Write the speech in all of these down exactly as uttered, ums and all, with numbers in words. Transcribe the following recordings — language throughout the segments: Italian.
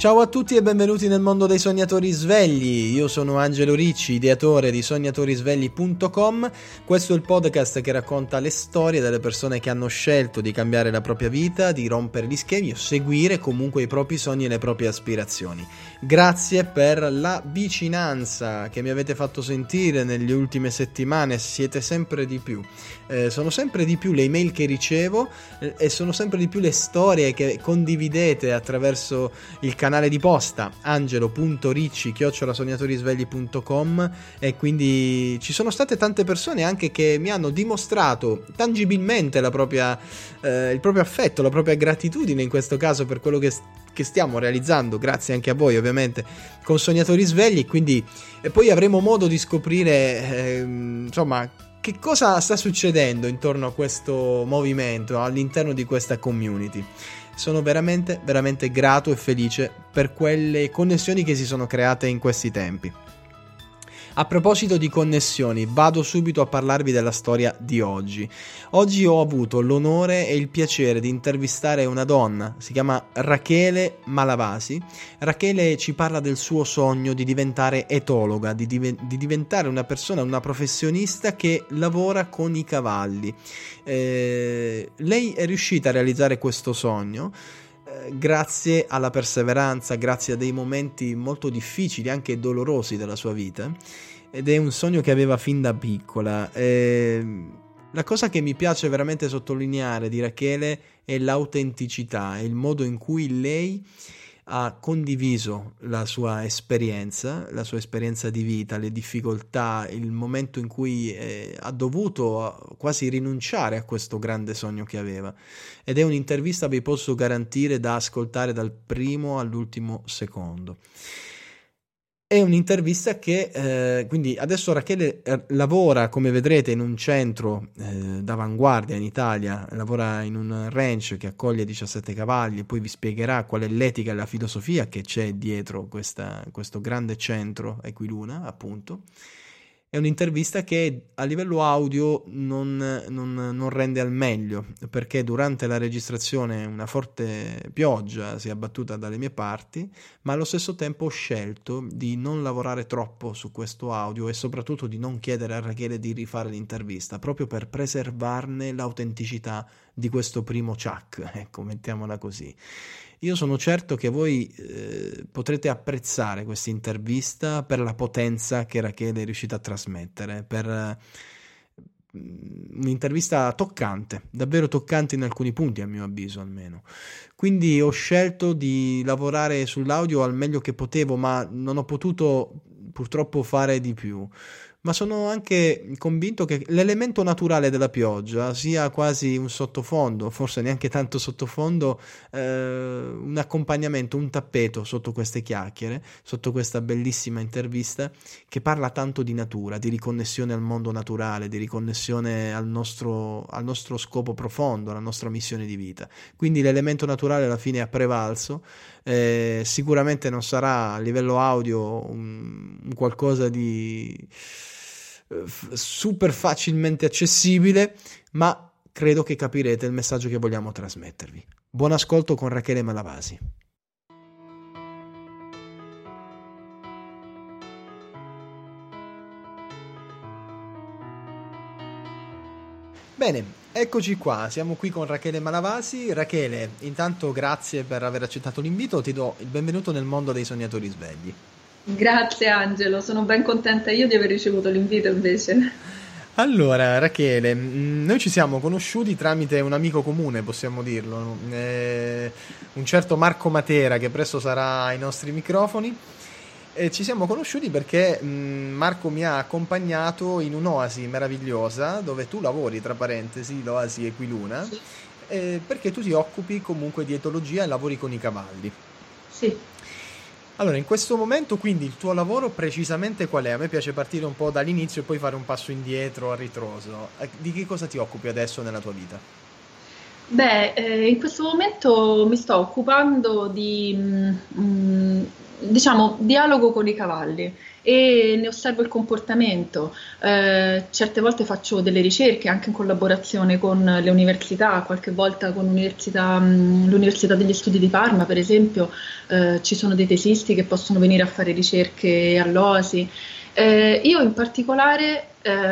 Ciao a tutti e benvenuti nel mondo dei sognatori svegli. Io sono Angelo Ricci, ideatore di sognatorisvegli punto com. Questo è il podcast che racconta le storie delle persone che hanno scelto di cambiare la propria vita, di rompere gli schemi o seguire comunque i propri sogni e le proprie aspirazioni. Grazie per la vicinanza che mi avete fatto sentire nelle ultime settimane, siete sempre di più. Eh, sono sempre di più le email che ricevo eh, e sono sempre di più le storie che condividete attraverso il canale di posta angelo punto ricci chiocciola sognatorisvegli punto com, e quindi ci sono state tante persone anche che mi hanno dimostrato tangibilmente la propria, eh, il proprio affetto, la propria gratitudine in questo caso per quello che, che stiamo realizzando, grazie anche a voi ovviamente con Sognatori Svegli. Quindi e poi avremo modo di scoprire eh, insomma che cosa sta succedendo intorno a questo movimento, all'interno di questa community. Sono veramente, veramente grato e felice per quelle connessioni che si sono create in questi tempi. A proposito di connessioni, vado subito a parlarvi della storia di oggi. Oggi ho avuto l'onore e il piacere di intervistare una donna, si chiama Rachele Malavasi. Rachele ci parla del suo sogno di diventare etologa, di, div- di diventare una persona, una professionista che lavora con i cavalli. Eh, lei è riuscita a realizzare questo sogno grazie alla perseveranza, grazie a dei momenti molto difficili, anche dolorosi della sua vita, ed è un sogno che aveva fin da piccola. E la cosa che mi piace veramente sottolineare di Rachele è l'autenticità, è il modo in cui lei ha condiviso la sua esperienza, la sua esperienza di vita, le difficoltà, il momento in cui eh, ha dovuto quasi rinunciare a questo grande sogno che aveva. Ed è un'intervista, vi posso garantire, da ascoltare dal primo all'ultimo secondo. È un'intervista che, eh, quindi adesso Rachele eh, lavora, come vedrete, in un centro eh, d'avanguardia in Italia, lavora in un ranch che accoglie diciassette cavalli, poi vi spiegherà qual è l'etica e la filosofia che c'è dietro questa, questo grande centro Equiluna, appunto. È un'intervista che a livello audio non, non, non rende al meglio, perché durante la registrazione una forte pioggia si è abbattuta dalle mie parti, ma allo stesso tempo ho scelto di non lavorare troppo su questo audio e soprattutto di non chiedere a Rachele di rifare l'intervista, proprio per preservarne l'autenticità di questo primo ciak, ecco, mettiamola così. Io sono certo che voi eh, potrete apprezzare questa intervista per la potenza che Rachele è riuscita a trasmettere, per eh, un'intervista toccante, davvero toccante in alcuni punti, a mio avviso almeno. Quindi ho scelto di lavorare sull'audio al meglio che potevo, ma non ho potuto purtroppo fare di più. Ma sono anche convinto che l'elemento naturale della pioggia sia quasi un sottofondo, forse neanche tanto sottofondo, eh, un accompagnamento, un tappeto sotto queste chiacchiere, sotto questa bellissima intervista che parla tanto di natura, di riconnessione al mondo naturale, di riconnessione al nostro, al nostro scopo profondo, alla nostra missione di vita. Quindi l'elemento naturale alla fine ha prevalso. Eh, sicuramente non sarà a livello audio un, un qualcosa di super facilmente accessibile, ma credo che capirete il messaggio che vogliamo trasmettervi. Buon ascolto con Rachele Malavasi. Bene, eccoci qua, siamo qui con Rachele Malavasi. Rachele, intanto grazie per aver accettato l'invito, ti do il benvenuto nel mondo dei sognatori svegli. Grazie Angelo, sono ben contenta io di aver ricevuto l'invito invece. Allora Rachele, noi ci siamo conosciuti tramite un amico comune, possiamo dirlo, eh, un certo Marco Matera che presto sarà ai nostri microfoni. E ci siamo conosciuti perché mh, Marco mi ha accompagnato in un'oasi meravigliosa dove tu lavori, tra parentesi, l'oasi Equiluna, Sì. eh, perché tu ti occupi comunque di etologia e lavori con i cavalli. Sì. Allora, in questo momento quindi il tuo lavoro precisamente qual è? A me piace partire un po' dall'inizio e poi fare un passo indietro a ritroso. Di che cosa ti occupi adesso nella tua vita? Beh, eh, in questo momento mi sto occupando di mm, diciamo, dialogo con i cavalli e ne osservo il comportamento. Eh, certe volte faccio delle ricerche anche in collaborazione con le università, qualche volta con l'università, mh, l'Università degli Studi di Parma, per esempio, eh, ci sono dei tesisti che possono venire a fare ricerche all'Oasi. Eh, io in particolare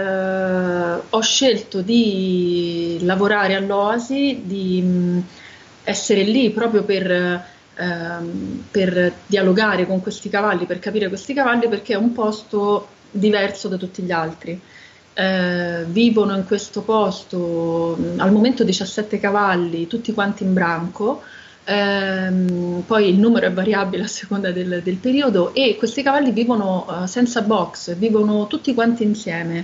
eh, ho scelto di lavorare all'Oasi, di mh, essere lì proprio per, ehm, per dialogare con questi cavalli, per capire questi cavalli, perché è un posto diverso da tutti gli altri. Eh, vivono in questo posto mh, al momento diciassette cavalli, tutti quanti in branco. Ehm, poi il numero è variabile a seconda del, del periodo e questi cavalli vivono uh, senza box, vivono tutti quanti insieme.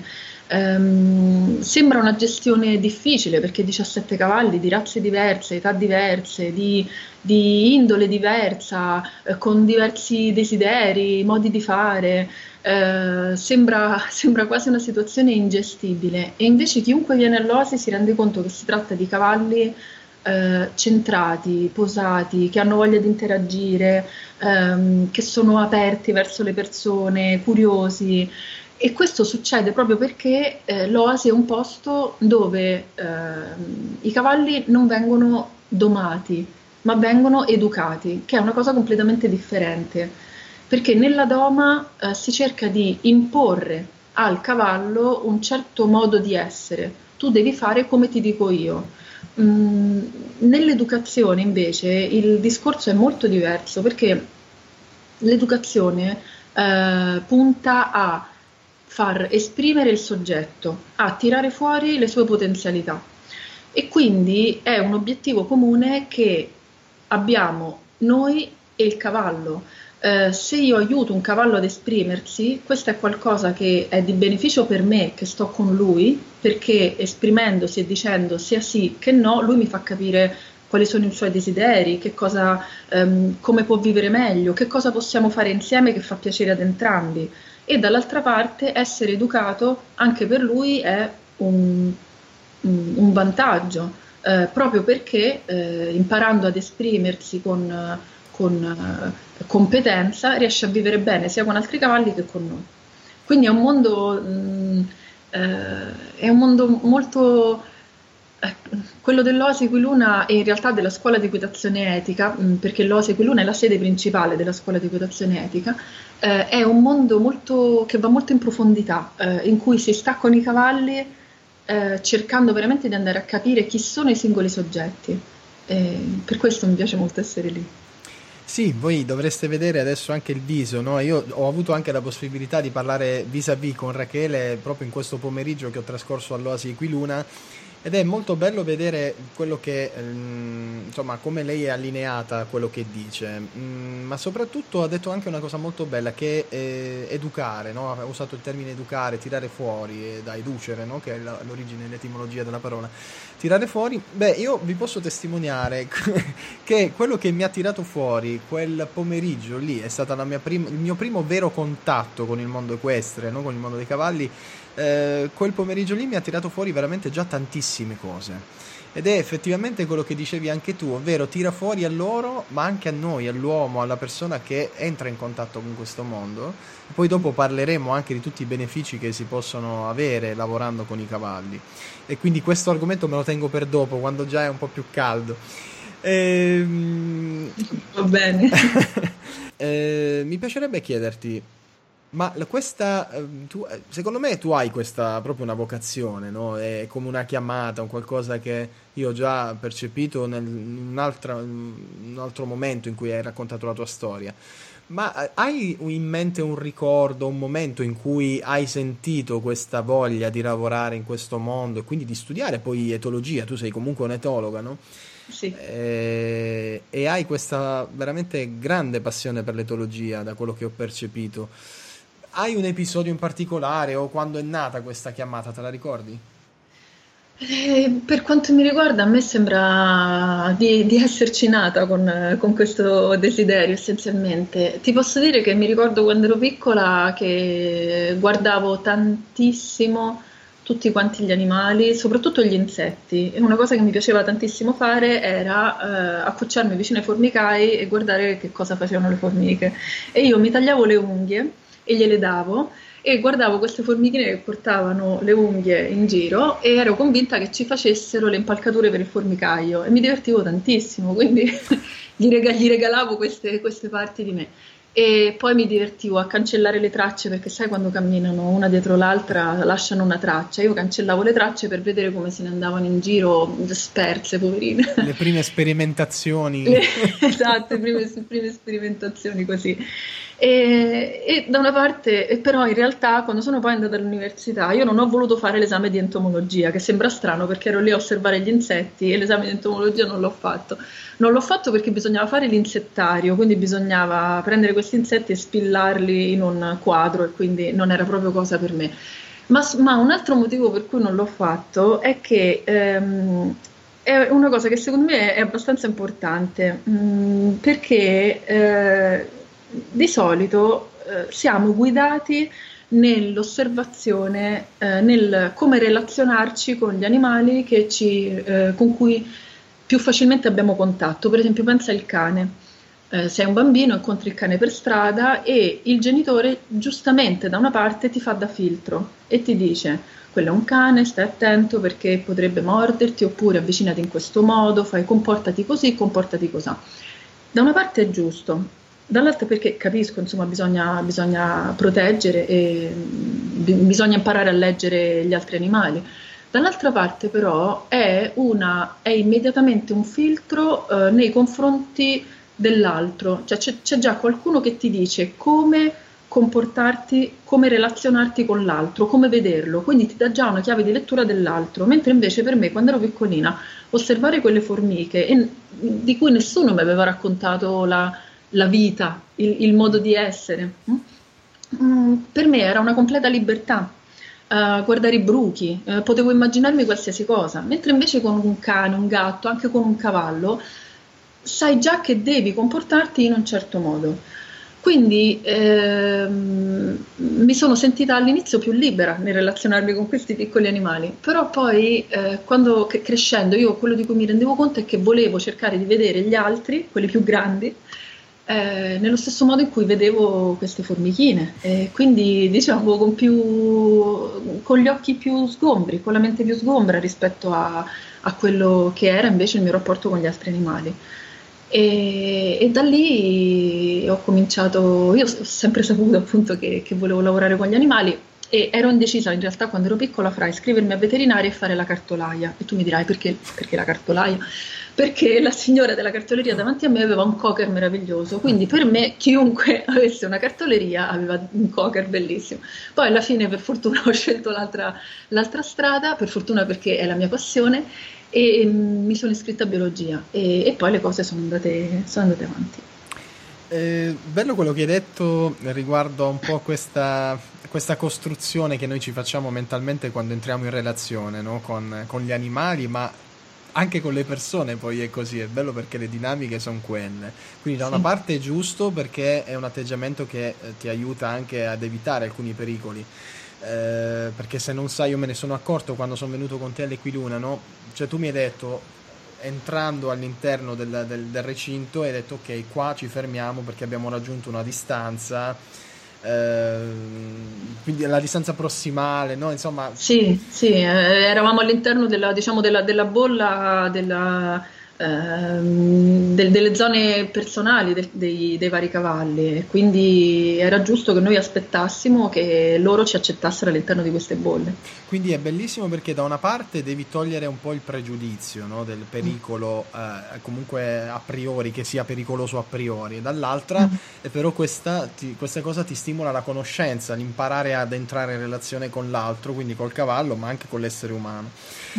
Ehm, sembra una gestione difficile perché diciassette cavalli di razze diverse, età diverse, di, di indole diversa, eh, con diversi desideri, modi di fare. Eh, sembra, sembra quasi una situazione ingestibile e invece chiunque viene all'Oasi si rende conto che si tratta di cavalli eh, centrati, posati, che hanno voglia di interagire, ehm, che sono aperti verso le persone, curiosi. E questo succede proprio perché eh, l'Oasi è un posto dove ehm, i cavalli non vengono domati, ma vengono educati, che è una cosa completamente differente, perché nella doma eh, si cerca di imporre al cavallo un certo modo di essere. Tu devi fare come ti dico io. Mm, nell'educazione invece il discorso è molto diverso perché l'educazione eh, punta a far esprimere il soggetto, a tirare fuori le sue potenzialità e quindi è un obiettivo comune che abbiamo noi e il cavallo. Eh, se io aiuto un cavallo ad esprimersi, questo è qualcosa che è di beneficio per me che sto con lui, perché esprimendosi e dicendo sia sì che no, lui mi fa capire quali sono i suoi desideri, che cosa, ehm, come può vivere meglio, che cosa possiamo fare insieme che fa piacere ad entrambi. E dall'altra parte essere educato anche per lui è un, un vantaggio, eh, proprio perché eh, imparando ad esprimersi con, con eh, competenza riesce a vivere bene sia con altri cavalli che con noi. Quindi è un mondo, mh, eh, è un mondo molto... eh, quello dell'Oasi Equiluna e in realtà della scuola di equitazione etica, mh, perché l'Oasi Equiluna è la sede principale della scuola di equitazione etica, eh, è un mondo molto, che va molto in profondità, eh, in cui si sta con i cavalli eh, cercando veramente di andare a capire chi sono i singoli soggetti. E per questo mi piace molto essere lì. Sì, voi dovreste vedere adesso anche il viso, no? Io ho avuto anche la possibilità di parlare vis-à-vis con Rachele proprio in questo pomeriggio che ho trascorso all'Oasi Equiluna ed è molto bello vedere quello che, ehm, insomma, come lei è allineata a quello che dice, mm, ma soprattutto ha detto anche una cosa molto bella che è eh, educare, no? Ha usato il termine educare, tirare fuori, eh, da educere, no? Che è la- l'origine, l'etimologia della parola. Tirare fuori, beh, io vi posso testimoniare che quello che mi ha tirato fuori quel pomeriggio lì è stato il mio primo vero contatto con il mondo equestre, no? Con il mondo dei cavalli. Eh, quel pomeriggio lì mi ha tirato fuori veramente già tantissime cose ed è effettivamente quello che dicevi anche tu, ovvero tira fuori a loro ma anche a noi, all'uomo, alla persona che entra in contatto con questo mondo. Poi dopo parleremo anche di tutti i benefici che si possono avere lavorando con i cavalli e quindi questo argomento me lo tengo per dopo, quando già è un po' più caldo. Ehm... Va bene. eh, mi piacerebbe chiederti, ma la- questa, eh, tu, eh, secondo me tu hai questa proprio una vocazione, no? È come una chiamata, un qualcosa che io ho già percepito nel, in un'altra- in un altro momento in cui hai raccontato la tua storia. Ma eh, hai in mente un ricordo, un momento in cui hai sentito questa voglia di lavorare in questo mondo e quindi di studiare poi etologia? Tu sei comunque un'etologa, no? Sì. Eh, e hai questa veramente grande passione per l'etologia, da quello che ho percepito. Hai un episodio in particolare o quando è nata questa chiamata, te la ricordi? Eh, per quanto mi riguarda, a me sembra di, di esserci nata con, con questo desiderio essenzialmente. Ti posso dire che mi ricordo quando ero piccola che guardavo tantissimo tutti quanti gli animali, soprattutto gli insetti. E una cosa che mi piaceva tantissimo fare era eh, accucciarmi vicino ai formicai e guardare che cosa facevano le formiche. E io mi tagliavo le unghie e gliele davo e guardavo queste formichine che portavano le unghie in giro e ero convinta che ci facessero le impalcature per il formicaio e mi divertivo tantissimo, quindi gli, rega- gli regalavo queste, queste parti di me. E poi mi divertivo a cancellare le tracce, perché sai quando camminano una dietro l'altra lasciano una traccia, io cancellavo le tracce per vedere come se ne andavano in giro disperse, poverine. Le prime sperimentazioni. Le, esatto, le prime, prime sperimentazioni così. E, e da una parte, però in realtà quando sono poi andata all'università io non ho voluto fare l'esame di entomologia, che sembra strano perché ero lì a osservare gli insetti e l'esame di entomologia non l'ho fatto. Non l'ho fatto perché bisognava fare l'insettario, quindi bisognava prendere questi insetti e spillarli in un quadro e quindi non era proprio cosa per me. Ma, ma un altro motivo per cui non l'ho fatto è che ehm, è una cosa che secondo me è abbastanza importante, mh, perché eh, di solito eh, siamo guidati nell'osservazione, eh, nel come relazionarci con gli animali che ci, eh, con cui più facilmente abbiamo contatto. Per esempio, pensa al cane. Eh, sei un bambino, incontri il cane per strada e il genitore giustamente da una parte ti fa da filtro e ti dice: quello è un cane, stai attento perché potrebbe morderti, oppure avvicinati in questo modo, fai comportati così, comportati così. Da una parte è giusto, dall'altra perché capisco, insomma, bisogna, bisogna proteggere e b- bisogna imparare a leggere gli altri animali. Dall'altra parte però è, una, è immediatamente un filtro eh, nei confronti dell'altro, cioè c'è, c'è già qualcuno che ti dice come comportarti, come relazionarti con l'altro, come vederlo, quindi ti dà già una chiave di lettura dell'altro, mentre invece per me quando ero piccolina osservare quelle formiche e, di cui nessuno mi aveva raccontato la, la vita, il, il modo di essere, mm, per me era una completa libertà. Uh, guardare i bruchi, uh, potevo immaginarmi qualsiasi cosa, mentre invece con un cane, un gatto, anche con un cavallo, sai già che devi comportarti in un certo modo. Quindi ehm, mi sono sentita all'inizio più libera nel relazionarmi con questi piccoli animali, però poi eh, quando crescendo io quello di cui mi rendevo conto è che volevo cercare di vedere gli altri, quelli più grandi, Eh, nello stesso modo in cui vedevo queste formichine, e quindi diciamo con, più, con gli occhi più sgombri, con la mente più sgombra rispetto a, a quello che era invece il mio rapporto con gli altri animali. E, e da lì ho cominciato, io ho sempre saputo appunto che, che volevo lavorare con gli animali e ero indecisa in realtà quando ero piccola fra iscrivermi a veterinaria e fare la cartolaia. E tu mi dirai perché, perché la cartolaia? Perché la signora della cartoleria davanti a me aveva un cocker meraviglioso, quindi per me chiunque avesse una cartoleria aveva un cocker bellissimo. Poi alla fine per fortuna ho scelto l'altra, l'altra strada, per fortuna perché è la mia passione, e, e mi sono iscritta a biologia e, e poi le cose sono andate, sono andate avanti. Eh, bello quello che hai detto riguardo un po' questa, questa costruzione che noi ci facciamo mentalmente quando entriamo in relazione, no? con, con gli animali, ma anche con le persone poi è così, è bello perché le dinamiche sono quelle. Quindi da una Sì. parte è giusto perché è un atteggiamento che eh, ti aiuta anche ad evitare alcuni pericoli, eh, perché se non sai, io me ne sono accorto quando sono venuto con te all'Equiluna, no? Cioè tu mi hai detto, entrando all'interno del, del, del recinto, hai detto ok, qua ci fermiamo perché abbiamo raggiunto una distanza, eh, quindi la distanza prossimale, no? Insomma, Sì, sì, eh, eravamo all'interno della, diciamo, della, della bolla della, ehm, del- delle zone personali de- dei, dei vari cavalli, e quindi era giusto che noi aspettassimo che loro ci accettassero all'interno di queste bolle. quindi è bellissimo perché da una parte devi togliere un po' il pregiudizio, no? Del pericolo, eh, comunque a priori, che sia pericoloso a priori, e dall'altra eh, però questa, ti- questa cosa ti stimola la conoscenza, l'imparare ad entrare in relazione con l'altro, quindi col cavallo, ma anche con l'essere umano.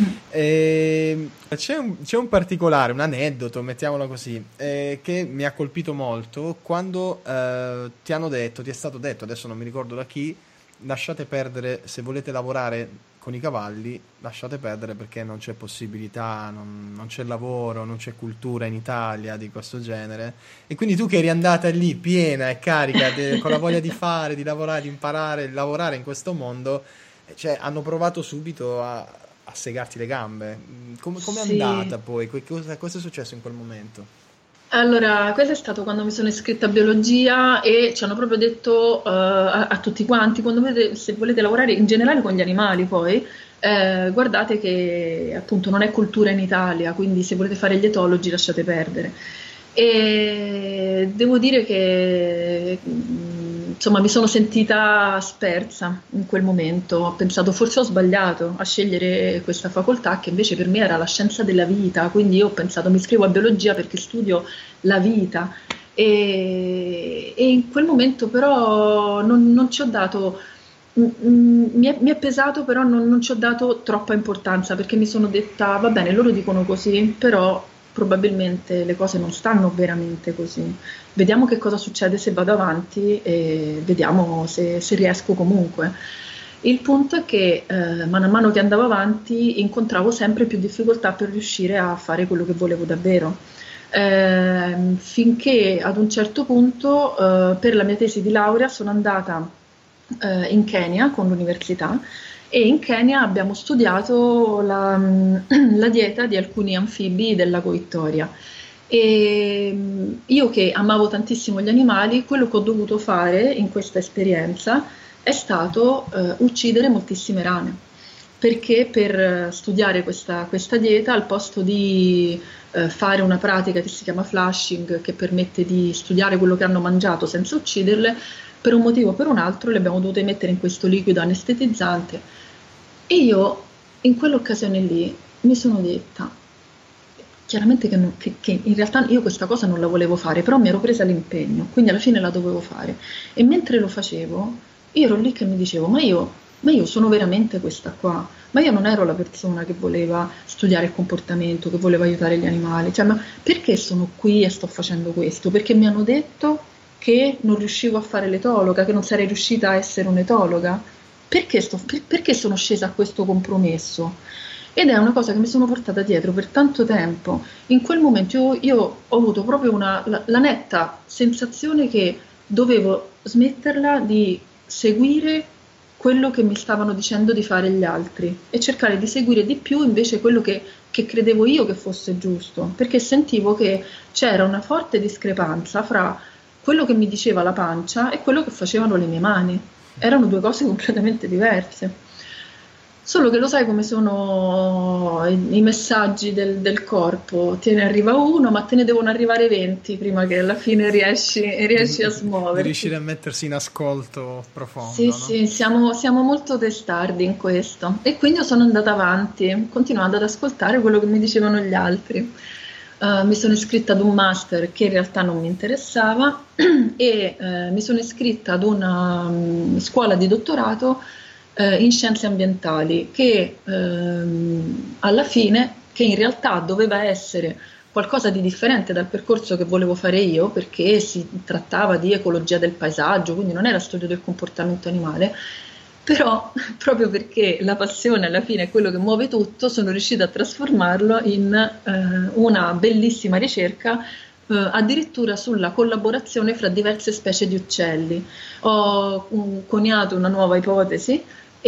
E c'è un, c'è un particolare, un aneddoto, mettiamolo così, eh, che mi ha colpito molto quando eh, ti hanno detto, ti è stato detto, adesso non mi ricordo da chi, lasciate perdere, se volete lavorare con i cavalli, lasciate perdere perché non c'è possibilità, non, non c'è lavoro, non c'è cultura in Italia di questo genere. E quindi tu che eri andata lì piena e carica, de- con la voglia di fare, di lavorare, di imparare, di lavorare in questo mondo, cioè hanno provato subito a, a segarti le gambe. Come è Sì. andata poi? Cosa, cosa è successo in quel momento? Allora, questo è stato quando mi sono iscritta a biologia e ci hanno proprio detto eh, a, a tutti quanti, quando volete- se volete lavorare in generale con gli animali poi, eh, guardate che appunto non è cultura in Italia, quindi se volete fare gli etologi lasciate perdere. E devo dire che mh, insomma mi sono sentita spersa in quel momento, ho pensato forse ho sbagliato a scegliere questa facoltà che invece per me era la scienza della vita, quindi io ho pensato mi iscrivo a biologia perché studio la vita e, e in quel momento però non, non ci ho dato, mm, mm, mi è, mi è pesato però non, non ci ho dato troppa importanza perché mi sono detta va bene, loro dicono così, però probabilmente le cose non stanno veramente così. Vediamo che cosa succede se vado avanti e vediamo se, se riesco comunque. Il punto è che eh, mano a mano che andavo avanti incontravo sempre più difficoltà per riuscire a fare quello che volevo davvero. Eh, finché ad un certo punto eh, per la mia tesi di laurea sono andata eh, in Kenya con l'università e in Kenya abbiamo studiato la, la dieta di alcuni anfibi del lago Vittoria. E mh, io che amavo tantissimo gli animali, quello che ho dovuto fare in questa esperienza è stato eh, uccidere moltissime rane, perché per eh, studiare questa, questa dieta, al posto di eh, fare una pratica che si chiama flushing, che permette di studiare quello che hanno mangiato senza ucciderle, per un motivo o per un altro le abbiamo dovute mettere in questo liquido anestetizzante. E io in quell'occasione lì mi sono detta, chiaramente che, non- che- che in realtà io questa cosa non la volevo fare, però mi ero presa l'impegno, quindi alla fine la dovevo fare. E mentre lo facevo, io ero lì che mi dicevo, ma io, ma io sono veramente questa qua, ma io non ero la persona che voleva studiare il comportamento, che voleva aiutare gli animali, cioè, ma perché sono qui e sto facendo questo? Perché mi hanno detto che non riuscivo a fare l'etologa, che non sarei riuscita a essere un'etologa. Perché, sto, per- perché sono scesa a questo compromesso? Ed è una cosa che mi sono portata dietro per tanto tempo. In quel momento io, io ho avuto proprio una, la, la netta sensazione che dovevo smetterla di seguire quello che mi stavano dicendo di fare gli altri e cercare di seguire di più invece quello che, che credevo io che fosse giusto, perché sentivo che c'era una forte discrepanza fra quello che mi diceva la pancia e quello che facevano le mie mani. Erano due cose completamente diverse. Solo che lo sai come sono i, i messaggi del, del corpo, te ne arriva uno, ma te ne devono arrivare venti prima che alla fine riesci, riesci a Di riuscire smuoverti. a mettersi in ascolto Sì, profondo, no? sì, siamo, siamo molto testardi in questo. E quindi io sono andata avanti, continuando ad ascoltare quello che mi dicevano gli altri. Eh, mi sono iscritta ad un master che in realtà non mi interessava e eh, mi sono iscritta ad una mm, scuola di dottorato eh, in scienze ambientali che ehm, alla fine, che in realtà doveva essere qualcosa di differente dal percorso che volevo fare io, perché si trattava di ecologia del paesaggio, quindi non era studio del comportamento animale, però proprio perché la passione alla fine è quello che muove tutto, sono riuscita a trasformarlo in eh, una bellissima ricerca eh, addirittura sulla collaborazione fra diverse specie di uccelli. Ho um, coniato una nuova ipotesi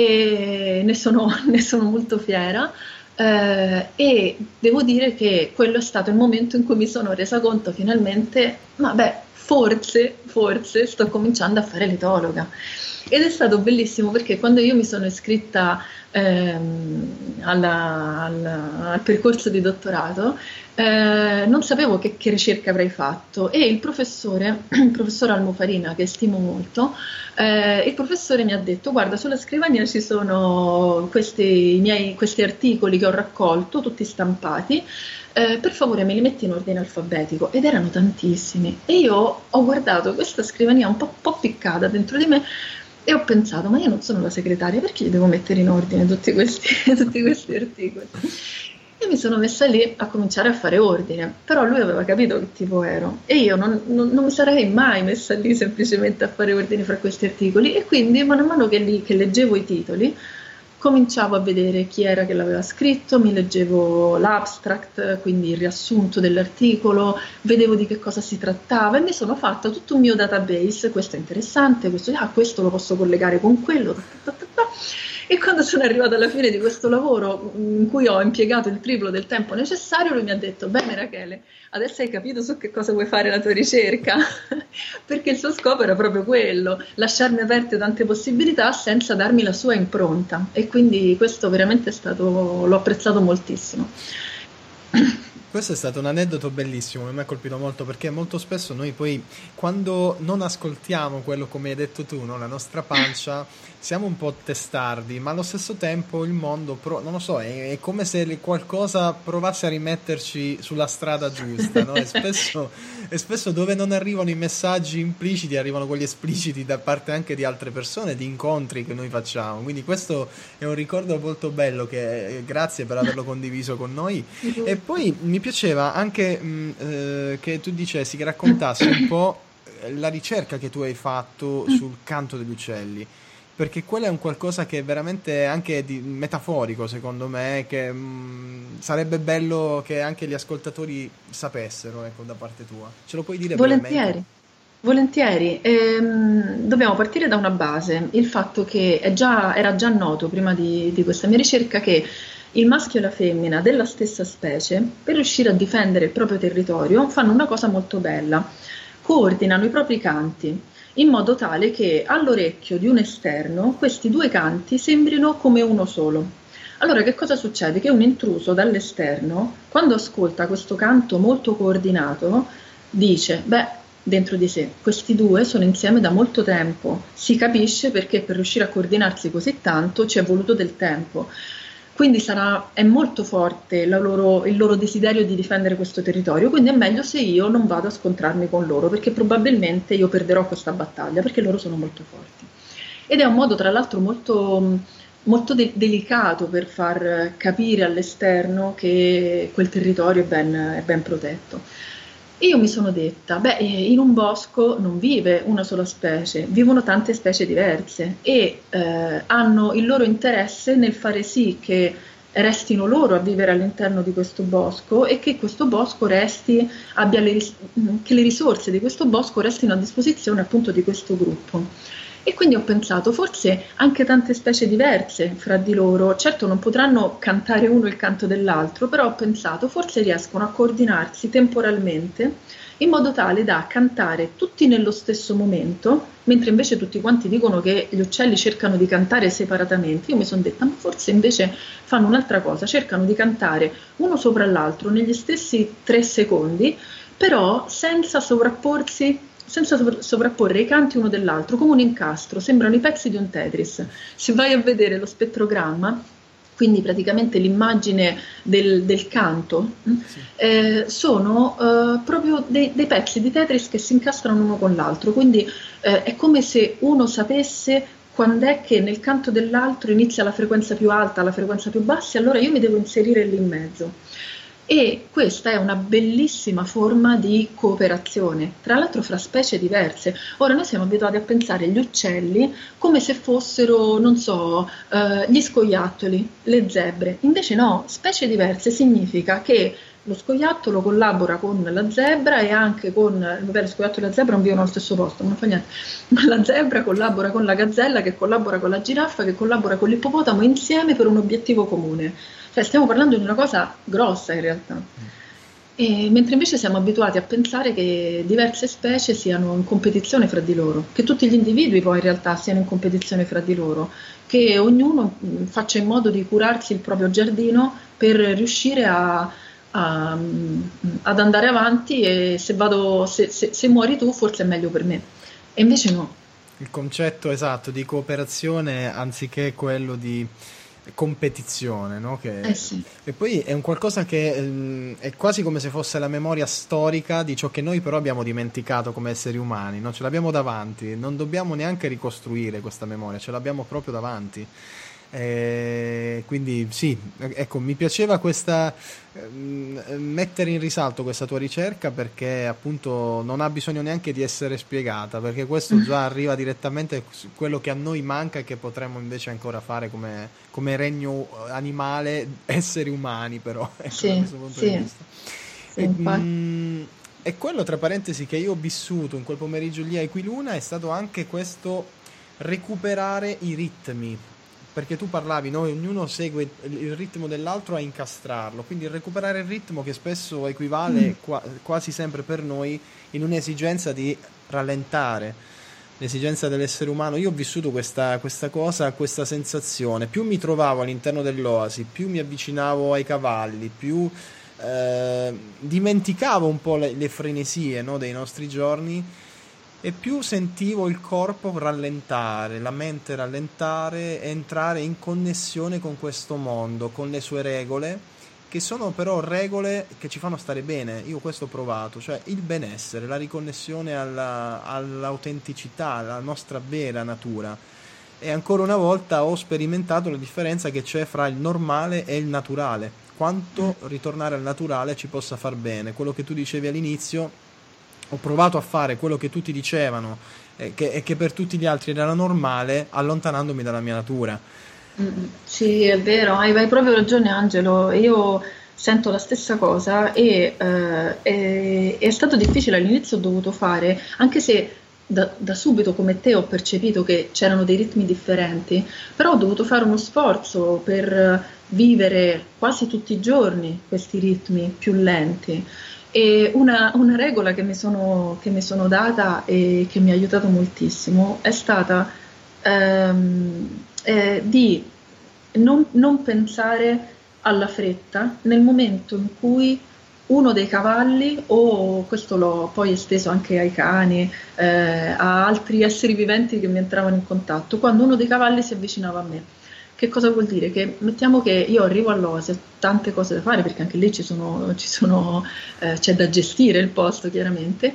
e ne sono, ne sono molto fiera. Eh, e devo dire che quello è stato il momento in cui mi sono resa conto finalmente, vabbè, forse, forse sto cominciando a fare l'etologa. Ed è stato bellissimo perché quando io mi sono iscritta ehm, alla- alla- al percorso di dottorato, eh, non sapevo che, che ricerca avrei fatto e il professore, il professor Almofarina, che stimo molto, eh, il professore mi ha detto: guarda, sulla scrivania ci sono questi, miei, questi articoli che ho raccolto, tutti stampati. Eh, per favore me li metti in ordine alfabetico, ed erano tantissimi e io ho guardato questa scrivania un po', po' piccata dentro di me e ho pensato, ma io non sono la segretaria, perché gli devo mettere in ordine tutti questi, tutti questi articoli? E mi sono messa lì a cominciare a fare ordine, però lui aveva capito che tipo ero e io non, non- non mi sarei mai messa lì semplicemente a fare ordine fra questi articoli, e quindi man mano che, li- che leggevo i titoli cominciavo a vedere chi era che l'aveva scritto, mi leggevo l'abstract, quindi il riassunto dell'articolo, vedevo di che cosa si trattava e mi sono fatta tutto un mio database: questo è interessante, questo, ah, questo lo posso collegare con quello, ta, ta, ta, ta. E quando sono arrivata alla fine di questo lavoro, in cui ho impiegato il triplo del tempo necessario, lui mi ha detto: bene Rachele, adesso hai capito su che cosa vuoi fare la tua ricerca? Perché il suo scopo era proprio quello, lasciarmi aperte tante possibilità senza darmi la sua impronta, e quindi questo veramente è stato, l'ho apprezzato moltissimo. Questo è stato un aneddoto bellissimo, che mi ha colpito molto, perché molto spesso noi poi, quando non ascoltiamo quello, come hai detto tu, no? La nostra pancia, siamo un po' testardi, ma allo stesso tempo il mondo, pro- non lo so, è, è come se qualcosa provasse a rimetterci sulla strada giusta, no? E spesso, e spesso dove non arrivano i messaggi impliciti, arrivano quelli espliciti da parte anche di altre persone, di incontri che noi facciamo. Quindi questo è un ricordo molto bello, che grazie per averlo condiviso con noi. E poi mi piaceva anche mh, eh, che tu dicessi, che raccontassi un po' la ricerca che tu hai fatto sul canto degli uccelli, perché quello è un qualcosa che è veramente anche di, metaforico, secondo me, che mh, sarebbe bello che anche gli ascoltatori sapessero, ecco, da parte tua. Ce lo puoi dire Volentieri. brevemente? Volentieri. Ehm, dobbiamo partire da una base, il fatto che è già, era già noto prima di, di questa mia ricerca che il maschio e la femmina della stessa specie, per riuscire a difendere il proprio territorio, fanno una cosa molto bella: coordinano i propri canti in modo tale che all'orecchio di un esterno questi due canti sembrino come uno solo. Allora che cosa succede? Che un intruso dall'esterno, quando ascolta questo canto molto coordinato, dice: beh, dentro di sé, questi due sono insieme da molto tempo, si capisce perché per riuscire a coordinarsi così tanto ci è voluto del tempo. Quindi sarà, è molto forte la loro, il loro desiderio di difendere questo territorio, quindi è meglio se io non vado a scontrarmi con loro, perché probabilmente io perderò questa battaglia, perché loro sono molto forti. Ed è un modo, tra l'altro, molto, molto de- delicato per far capire all'esterno che quel territorio è ben, è ben protetto. E io mi sono detta: beh, in un bosco non vive una sola specie, vivono tante specie diverse e eh, hanno il loro interesse nel fare sì che restino loro a vivere all'interno di questo bosco e che questo bosco resti, abbia le, ris- che le risorse di questo bosco restino a disposizione appunto di questo gruppo. E quindi ho pensato, forse anche tante specie diverse fra di loro, certo non potranno cantare uno il canto dell'altro, però ho pensato, forse riescono a coordinarsi temporalmente in modo tale da cantare tutti nello stesso momento, mentre invece tutti quanti dicono che gli uccelli cercano di cantare separatamente. Io mi sono detta, ma forse invece fanno un'altra cosa, cercano di cantare uno sopra l'altro negli stessi tre secondi, però senza sovrapporsi, senza sovrapporre i canti uno dell'altro, come un incastro, sembrano i pezzi di un Tetris. Se vai a vedere lo spettrogramma, quindi praticamente l'immagine del, del canto, Sì. eh, sono eh, proprio dei, dei pezzi di Tetris che si incastrano uno con l'altro, quindi eh, è come se uno sapesse quando è che nel canto dell'altro inizia la frequenza più alta, la frequenza più bassa, e allora io mi devo inserire lì in mezzo. E questa è una bellissima forma di cooperazione, tra l'altro fra specie diverse. Ora noi siamo abituati a pensare agli uccelli come se fossero, non so, eh, gli scoiattoli, le zebre. Invece no, specie diverse significa che lo scoiattolo collabora con la zebra e anche con, vabbè, lo scoiattolo e la zebra non vivono allo stesso posto, non fa niente, ma la zebra collabora con la gazzella, che collabora con la giraffa, che collabora con l'ippopotamo, insieme per un obiettivo comune. Cioè stiamo parlando di una cosa grossa in realtà. E, mentre invece siamo abituati a pensare che diverse specie siano in competizione fra di loro, che tutti gli individui poi in realtà siano in competizione fra di loro, che ognuno mh, faccia in modo di curarsi il proprio giardino per riuscire a, a, mh, ad andare avanti, e se, vado, se, se, se muori tu forse è meglio per me. E invece no. Il concetto esatto di cooperazione anziché quello di competizione, no? Che... Eh sì. E poi è un qualcosa che ehm, è quasi come se fosse la memoria storica di ciò che noi però abbiamo dimenticato come esseri umani, no? Ce l'abbiamo davanti, non dobbiamo neanche ricostruire questa memoria, ce l'abbiamo proprio davanti. E quindi sì, ecco, mi piaceva questa ehm, mettere in risalto questa tua ricerca, perché appunto non ha bisogno neanche di essere spiegata, perché questo già arriva direttamente su quello che a noi manca e che potremmo invece ancora fare come, come regno animale, esseri umani però, ecco, Sì, da questo punto di sì, vista. sì, E, infatti. mh, e quello, tra parentesi, che io ho vissuto in quel pomeriggio lì a Equiluna è stato anche questo recuperare i ritmi, perché tu parlavi, no? Ognuno segue il ritmo dell'altro a incastrarlo, quindi recuperare il ritmo che spesso equivale qua- quasi sempre per noi in un'esigenza di rallentare, l'esigenza dell'essere umano. Io ho vissuto questa, questa cosa, questa sensazione, più mi trovavo all'interno dell'oasi, più mi avvicinavo ai cavalli, più eh, dimenticavo un po' le, le frenesie, no, dei nostri giorni, e più sentivo il corpo rallentare, la mente rallentare, entrare in connessione con questo mondo, con le sue regole, che sono però regole che ci fanno stare bene. Io questo ho provato, cioè il benessere, la riconnessione alla, all'autenticità, alla nostra vera natura. E ancora una volta ho sperimentato la differenza che c'è fra il normale e il naturale, quanto ritornare al naturale ci possa far bene. Quello che tu dicevi all'inizio, ho provato a fare quello che tutti dicevano e che, e che per tutti gli altri era normale, allontanandomi dalla mia natura. Mm, sì, è vero, hai, hai proprio ragione Angelo, io sento la stessa cosa e eh, è, è stato difficile all'inizio, ho dovuto fare, anche se da, da subito come te ho percepito che c'erano dei ritmi differenti, però ho dovuto fare uno sforzo per vivere quasi tutti i giorni questi ritmi più lenti. E una, una regola che mi sono, che mi sono data e che mi ha aiutato moltissimo è stata ehm, eh, di non, non pensare alla fretta nel momento in cui uno dei cavalli, o questo l'ho poi esteso anche ai cani, eh, a altri esseri viventi che mi entravano in contatto, quando uno dei cavalli si avvicinava a me. Che cosa vuol dire? Che mettiamo che io arrivo all'Oasi, ho tante cose da fare perché anche lì ci sono, ci sono, eh, c'è da gestire il posto chiaramente,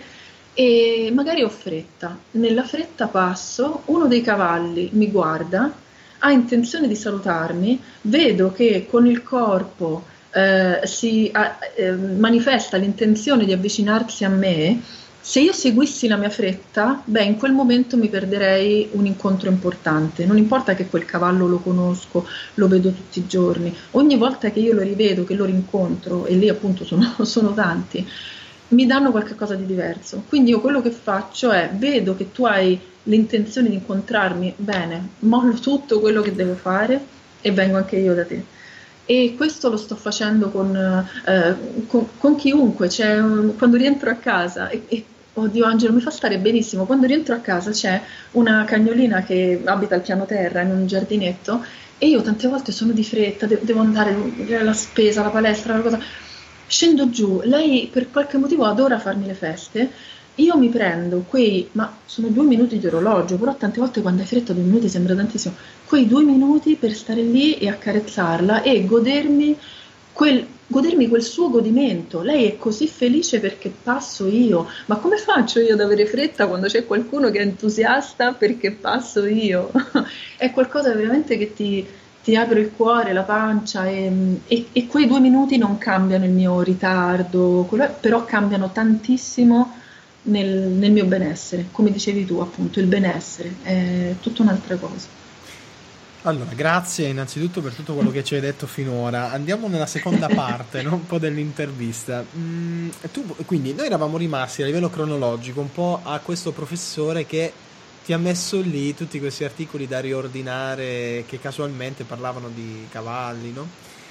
e magari ho fretta. Nella fretta passo, uno dei cavalli mi guarda, ha intenzione di salutarmi, vedo che con il corpo eh, si eh, manifesta l'intenzione di avvicinarsi a me. Se io seguissi la mia fretta, beh, in quel momento mi perderei un incontro importante. Non importa che quel cavallo lo conosco, lo vedo tutti i giorni. Ogni volta che io lo rivedo, che lo rincontro, e lì appunto sono, sono tanti, mi danno qualcosa di diverso. Quindi io quello che faccio è, vedo che tu hai l'intenzione di incontrarmi, bene, mollo tutto quello che devo fare e vengo anche io da te. E questo lo sto facendo con, eh, con, con chiunque, cioè, quando rientro a casa e, e oddio Angelo, mi fa stare benissimo, quando rientro a casa c'è una cagnolina che abita al piano terra in un giardinetto e io tante volte sono di fretta, de- devo andare alla spesa, alla palestra, la cosa. Scendo giù, lei per qualche motivo adora farmi le feste, io mi prendo quei, ma sono due minuti di orologio, però tante volte quando hai fretta due minuti sembra tantissimo, quei due minuti per stare lì e accarezzarla e godermi quel, godermi quel suo godimento. Lei è così felice perché passo io, ma come faccio io ad avere fretta quando c'è qualcuno che è entusiasta perché passo io? È qualcosa veramente che ti, ti apre il cuore, la pancia e, e, e quei due minuti non cambiano il mio ritardo, quello, però cambiano tantissimo nel, nel mio benessere. Come dicevi tu, appunto, il benessere è tutta un'altra cosa. Allora, grazie innanzitutto per tutto quello che ci hai detto finora. Andiamo nella seconda parte, no? Un po' dell'intervista. Mm, tu, quindi, noi eravamo rimasti a livello cronologico un po' a questo professore che ti ha messo lì tutti questi articoli da riordinare che casualmente parlavano di cavalli, no?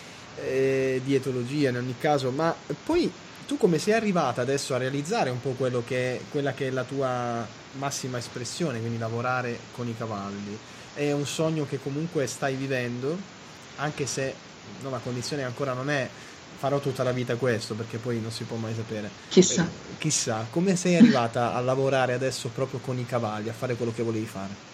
E di etologia in ogni caso, ma poi tu come sei arrivata adesso a realizzare un po' quello che è, quella che è la tua massima espressione, quindi lavorare con i cavalli? È un sogno che comunque stai vivendo, anche se no, la condizione ancora non è farò tutta la vita questo, perché poi non si può mai sapere. Chissà. Eh, chissà, come sei arrivata a lavorare adesso proprio con i cavalli, a fare quello che volevi fare?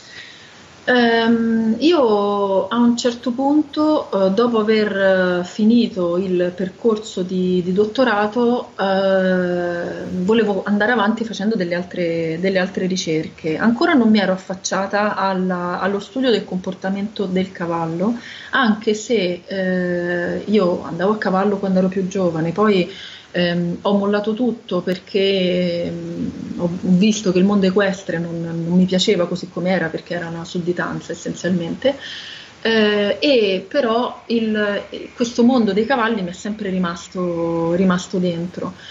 Ehm, io a un certo punto, eh, dopo aver eh, finito il percorso di, di dottorato, eh, volevo andare avanti facendo delle altre, delle altre ricerche. Ancora non mi ero affacciata alla- allo studio del comportamento del cavallo, anche se eh, io andavo a cavallo quando ero più giovane, poi ehm, ho mollato tutto perché ehm, ho visto che il mondo equestre non, non mi piaceva così come era, perché era una sudditanza essenzialmente, eh, e però il- questo mondo dei cavalli mi è sempre rimasto, rimasto dentro.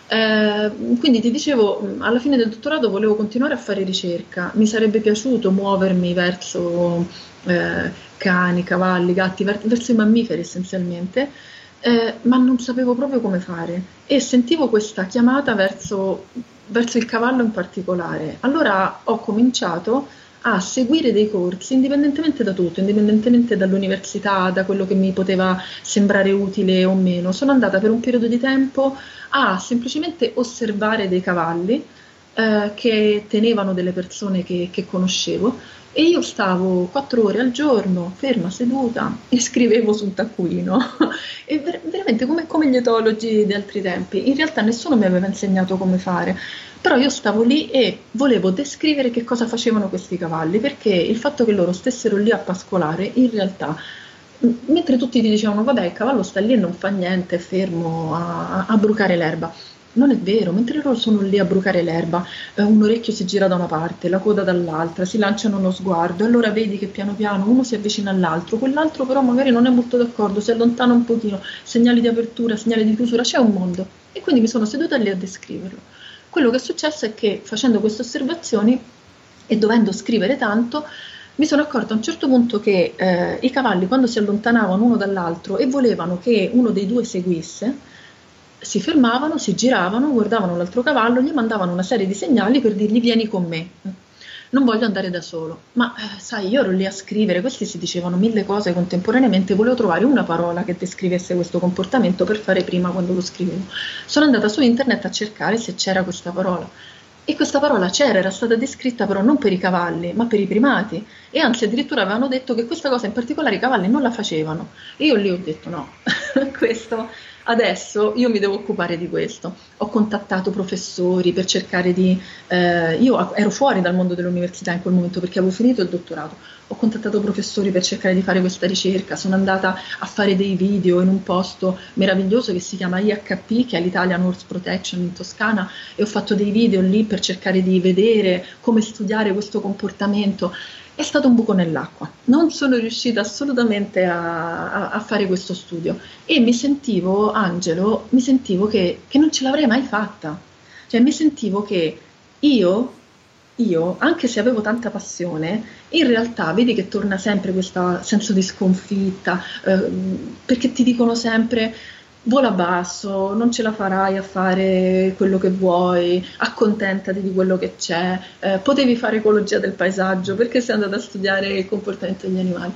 Eh, quindi ti dicevo, alla fine del dottorato volevo continuare a fare ricerca, mi sarebbe piaciuto muovermi verso eh, cani, cavalli, gatti, ver- verso i mammiferi essenzialmente, eh, ma non sapevo proprio come fare e sentivo questa chiamata verso, verso il cavallo in particolare. Allora ho cominciato a seguire dei corsi indipendentemente da tutto, indipendentemente dall'università, da quello che mi poteva sembrare utile o meno. Sono andata per un periodo di tempo a semplicemente osservare dei cavalli eh, che tenevano delle persone che, che conoscevo e io stavo quattro ore al giorno ferma, seduta e scrivevo su un taccuino e ver- veramente come, come gli etologi di altri tempi. In realtà nessuno mi aveva insegnato come fare, però io stavo lì e volevo descrivere che cosa facevano questi cavalli, perché il fatto che loro stessero lì a pascolare, in realtà, m- mentre tutti ti dicevano, vabbè, il cavallo sta lì e non fa niente, è fermo a, a brucare l'erba. Non è vero, mentre loro sono lì a brucare l'erba, eh, un orecchio si gira da una parte, la coda dall'altra, si lanciano uno sguardo, e allora vedi che piano piano uno si avvicina all'altro, quell'altro però magari non è molto d'accordo, si allontana un pochino, segnali di apertura, segnali di chiusura, c'è un mondo. E quindi mi sono seduta lì a descriverlo. Quello che è successo è che facendo queste osservazioni e dovendo scrivere tanto, mi sono accorta a un certo punto che eh, i cavalli quando si allontanavano uno dall'altro e volevano che uno dei due seguisse, si fermavano, si giravano, guardavano l'altro cavallo, gli mandavano una serie di segnali per dirgli vieni con me, non voglio andare da solo. Ma eh, sai, io ero lì a scrivere, questi si dicevano mille cose contemporaneamente, volevo trovare una parola che descrivesse questo comportamento per fare prima quando lo scrivevo. Sono andata su internet a cercare se c'era questa parola. E questa parola c'era, era stata descritta però non per i cavalli, ma per i primati. E anzi, addirittura avevano detto che questa cosa in particolare i cavalli non la facevano. E io lì ho detto no, questo adesso io mi devo occupare di questo. Ho contattato professori per cercare di... Eh, io ero fuori dal mondo dell'università in quel momento perché avevo finito il dottorato. Ho contattato professori per cercare di fare questa ricerca, sono andata a fare dei video in un posto meraviglioso che si chiama I H P, che è l'Italian Horse Protection in Toscana, e ho fatto dei video lì per cercare di vedere come studiare questo comportamento. È stato un buco nell'acqua, non sono riuscita assolutamente a, a, a fare questo studio e mi sentivo, Angelo, mi sentivo che, che non ce l'avrei mai fatta, cioè mi sentivo che io, io, anche se avevo tanta passione, in realtà vedi che torna sempre questo senso di sconfitta, eh, perché ti dicono sempre vola basso, non ce la farai a fare quello che vuoi, accontentati di quello che c'è, eh, potevi fare ecologia del paesaggio perché sei andata a studiare il comportamento degli animali.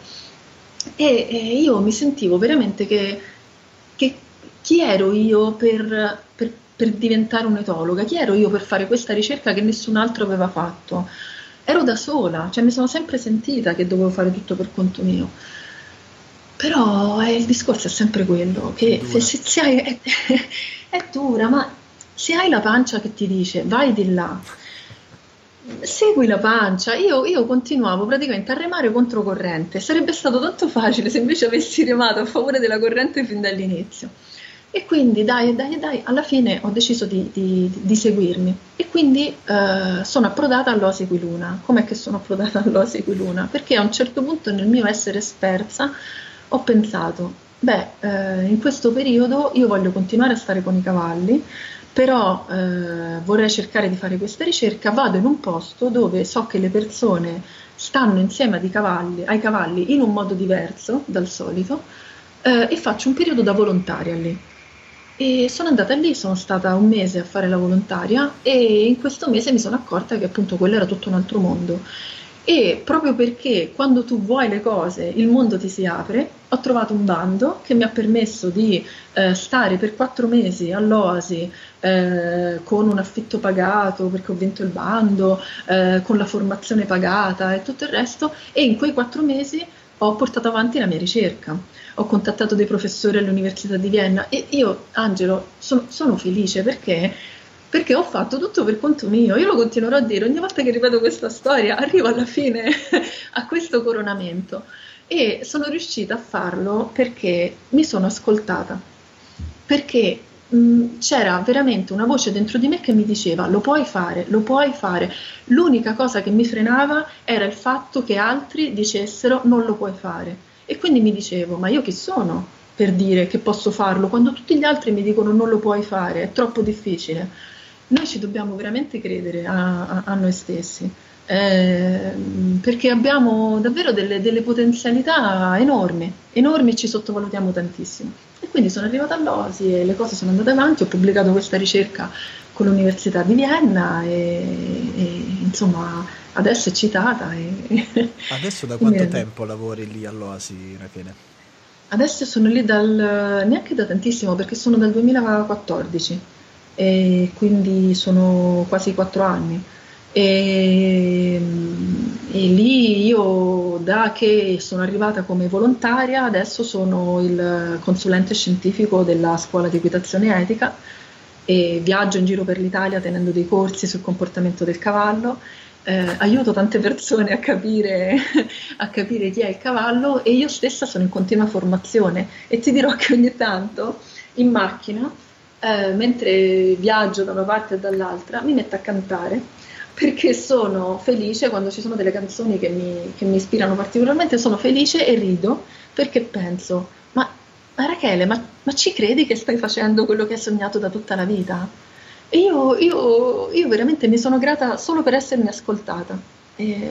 E, e io mi sentivo veramente che, che chi ero io per, per, per diventare un'etologa, chi ero io per fare questa ricerca che nessun altro aveva fatto. Ero da sola, cioè mi sono sempre sentita che dovevo fare tutto per conto mio. Però eh, il discorso è sempre quello, che se, se, se hai, è, è dura, ma se hai la pancia che ti dice vai di là, segui la pancia. Io, io continuavo praticamente a remare controcorrente, sarebbe stato tanto facile se invece avessi remato a favore della corrente fin dall'inizio. E quindi dai, dai, dai, alla fine ho deciso di, di, di seguirmi e quindi eh, sono approdata all'Osequiluna. Com'è che sono approdata all'Osequiluna? Perché a un certo punto nel mio essere spersa ho pensato, beh, eh, in questo periodo io voglio continuare a stare con i cavalli, però eh, vorrei cercare di fare questa ricerca, vado in un posto dove so che le persone stanno insieme ai cavalli, ai cavalli in un modo diverso dal solito eh, e faccio un periodo da volontaria lì. E sono andata lì, sono stata un mese a fare la volontaria e in questo mese mi sono accorta che appunto quello era tutto un altro mondo. E proprio perché quando tu vuoi le cose il mondo ti si apre, ho trovato un bando che mi ha permesso di eh, stare per quattro mesi all'Oasi eh, con un affitto pagato perché ho vinto il bando, eh, con la formazione pagata e tutto il resto, e in quei quattro mesi ho portato avanti la mia ricerca. Ho contattato dei professori all'Università di Vienna e io, Angelo, sono, sono felice perché perché ho fatto tutto per conto mio. Io lo continuerò a dire, ogni volta che ripeto questa storia arrivo alla fine a questo coronamento e sono riuscita a farlo perché mi sono ascoltata, perché mh, c'era veramente una voce dentro di me che mi diceva lo puoi fare, lo puoi fare. L'unica cosa che mi frenava era il fatto che altri dicessero non lo puoi fare e quindi mi dicevo ma io chi sono? per dire che posso farlo, quando tutti gli altri mi dicono non lo puoi fare, è troppo difficile. Noi ci dobbiamo veramente credere a, a, a noi stessi, eh, perché abbiamo davvero delle, delle potenzialità enormi, enormi e ci sottovalutiamo tantissimo. E quindi sono arrivata all'O S I e le cose sono andate avanti, ho pubblicato questa ricerca con l'Università di Vienna e, e insomma adesso è citata. E, Adesso da quanto tempo lavori lì all'O S I, Rachele? Adesso sono lì dal, neanche da tantissimo, perché sono dal duemilaquattordici e quindi sono quasi quattro anni. E, e lì io, da che sono arrivata come volontaria, adesso sono il consulente scientifico della scuola di equitazione etica e viaggio in giro per l'Italia tenendo dei corsi sul comportamento del cavallo. Eh, aiuto tante persone a capire, a capire chi è il cavallo, e io stessa sono in continua formazione, e ti dirò che ogni tanto in macchina, eh, mentre viaggio da una parte e dall'altra, mi metto a cantare, perché sono felice quando ci sono delle canzoni che mi, che mi ispirano particolarmente, sono felice e rido perché penso, ma, ma Rachele, ma, ma ci credi che stai facendo quello che hai sognato da tutta la vita? E io, io, io veramente mi sono grata solo per essermi ascoltata. E...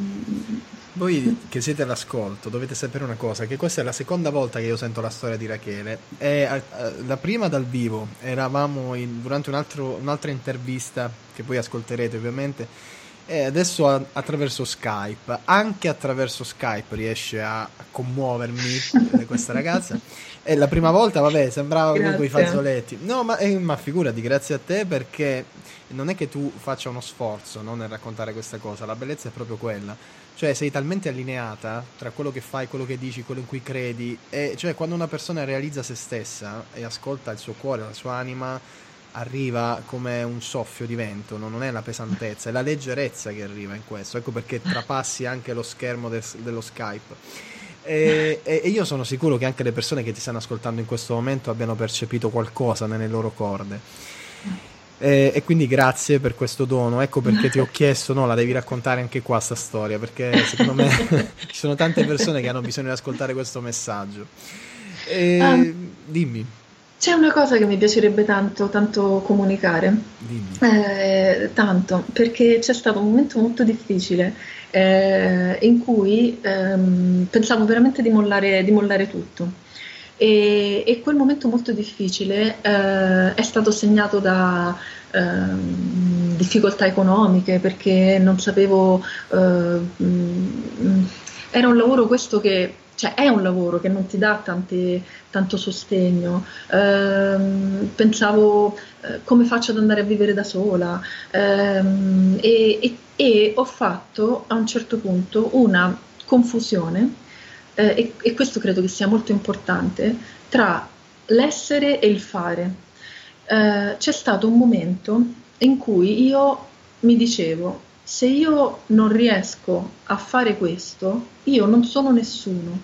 Voi che siete all'ascolto dovete sapere una cosa, che questa è la seconda volta che io sento la storia di Rachele. E, uh, la prima dal vivo, eravamo in, durante un altro, un'altra intervista che poi ascolterete ovviamente, e adesso a, attraverso Skype, anche attraverso Skype riesce a, a commuovermi questa ragazza. E la prima volta, vabbè, sembrava con i fazzoletti. No, ma, eh, ma figurati, grazie a te, perché non è che tu faccia uno sforzo, no, nel raccontare questa cosa, la bellezza è proprio quella. Cioè sei talmente allineata tra quello che fai, quello che dici, quello in cui credi, e cioè quando una persona realizza se stessa e ascolta il suo cuore, la sua anima, arriva come un soffio di vento, no? Non è la pesantezza, è la leggerezza che arriva in questo. Ecco perché trapassi anche lo schermo de- dello Skype. E, e io sono sicuro che anche le persone che ti stanno ascoltando in questo momento abbiano percepito qualcosa nelle loro corde. E, e quindi grazie per questo dono. Ecco perché ti ho chiesto, no, la devi raccontare anche qua sta storia, perché secondo me ci sono tante persone che hanno bisogno di ascoltare questo messaggio. E, um, dimmi. C'è una cosa che mi piacerebbe tanto, tanto comunicare, eh, tanto, perché c'è stato un momento molto difficile eh, in cui ehm, pensavo veramente di mollare, di mollare tutto, e, e quel momento molto difficile eh, è stato segnato da ehm, difficoltà economiche, perché non sapevo, eh, mh, era un lavoro questo che Cioè è un lavoro che non ti dà tante, tanto sostegno, ehm, pensavo eh, come faccio ad andare a vivere da sola, ehm, e, e, e ho fatto a un certo punto una confusione, eh, e, e questo credo che sia molto importante, tra l'essere e il fare. Eh, c'è stato un momento in cui io mi dicevo: se io non riesco a fare questo, io non sono nessuno.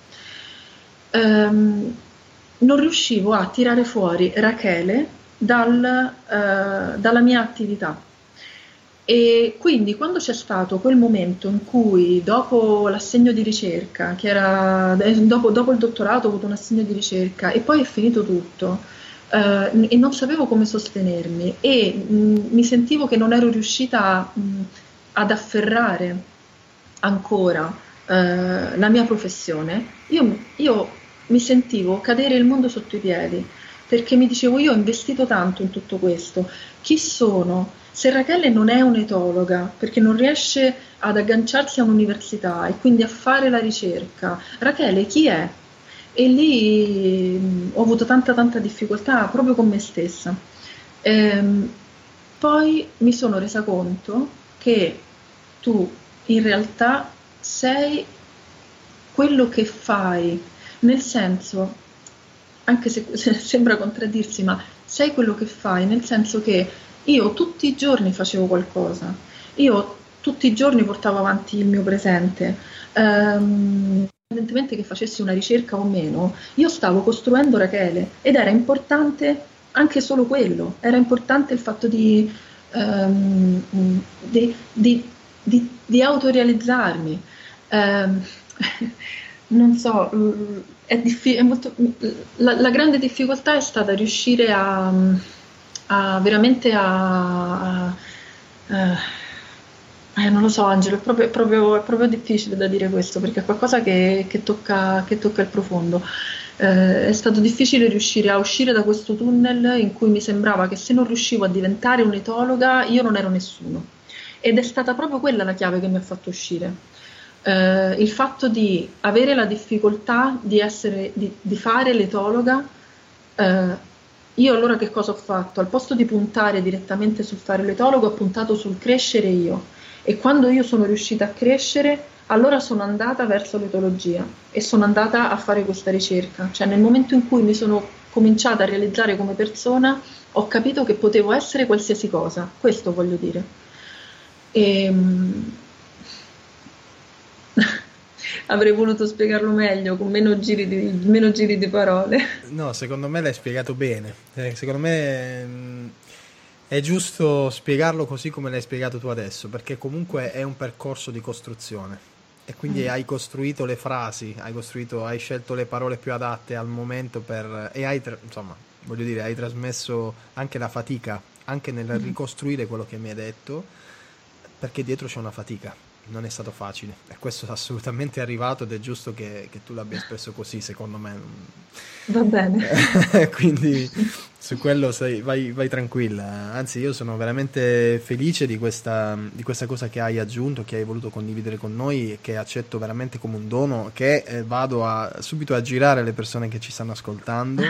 Um, non riuscivo a tirare fuori Rachele dal, uh, dalla mia attività. E quindi quando c'è stato quel momento in cui, dopo l'assegno di ricerca, che era dopo, dopo il dottorato, ho avuto un assegno di ricerca e poi è finito tutto, Uh, e non sapevo come sostenermi, e mh, mi sentivo che non ero riuscita mh, ad afferrare ancora uh, la mia professione, io, io mi sentivo cadere il mondo sotto i piedi, perché mi dicevo: io ho investito tanto in tutto questo, chi sono? Se Rachele non è un'etologa, perché non riesce ad agganciarsi a un'università e quindi a fare la ricerca, Rachele chi è? E lì mh, ho avuto tanta tanta difficoltà proprio con me stessa. Ehm, poi mi sono resa conto che tu in realtà sei quello che fai, nel senso, anche se, se sembra contraddirsi, ma sei quello che fai, nel senso che io tutti i giorni facevo qualcosa, io tutti i giorni portavo avanti il mio presente. Ehm, Indipendentemente che facessi una ricerca o meno, io stavo costruendo Rachele, ed era importante anche solo quello, era importante il fatto di, um, di, di, di, di autorealizzarmi. Um, non so, mm, è diffi- è molto, la, la grande difficoltà è stata riuscire a, a veramente a, a- eh, eh, non lo so, Angelo, è proprio, è proprio- è proprio difficile da dire questo perché è qualcosa che, che tocca, che tocca il profondo. Eh, è stato difficile riuscire a uscire da questo tunnel in cui mi sembrava che se non riuscivo a diventare un'etologa io non ero nessuno. Ed è stata proprio quella la chiave che mi ha fatto uscire. Eh, il fatto di avere la difficoltà di, essere, di, di fare l'etologa, eh, io allora che cosa ho fatto? Al posto di puntare direttamente sul fare l'etologo, ho puntato sul crescere io. E quando io sono riuscita a crescere, allora sono andata verso l'etologia e sono andata a fare questa ricerca. Cioè nel momento in cui mi sono cominciata a realizzare come persona, ho capito che potevo essere qualsiasi cosa, questo voglio dire. E, avrei voluto spiegarlo meglio, con meno giri di, meno giri di parole. No, secondo me l'hai spiegato bene. Eh, secondo me mh, è giusto spiegarlo così come l'hai spiegato tu adesso, perché comunque è un percorso di costruzione. E quindi Mm. hai costruito le frasi, hai costruito, hai scelto le parole più adatte al momento per, e hai, tra- insomma, voglio dire, hai trasmesso anche la fatica, anche nel Mm. ricostruire quello che mi hai detto, perché dietro c'è una fatica, non è stato facile. E questo è assolutamente arrivato ed è giusto che, che tu l'abbia espresso così, secondo me. Va bene. Quindi su quello sei, vai, vai tranquilla. Anzi, io sono veramente felice di questa, di questa cosa che hai aggiunto, che hai voluto condividere con noi e che accetto veramente come un dono, che eh, vado a, subito a girare alle persone che ci stanno ascoltando,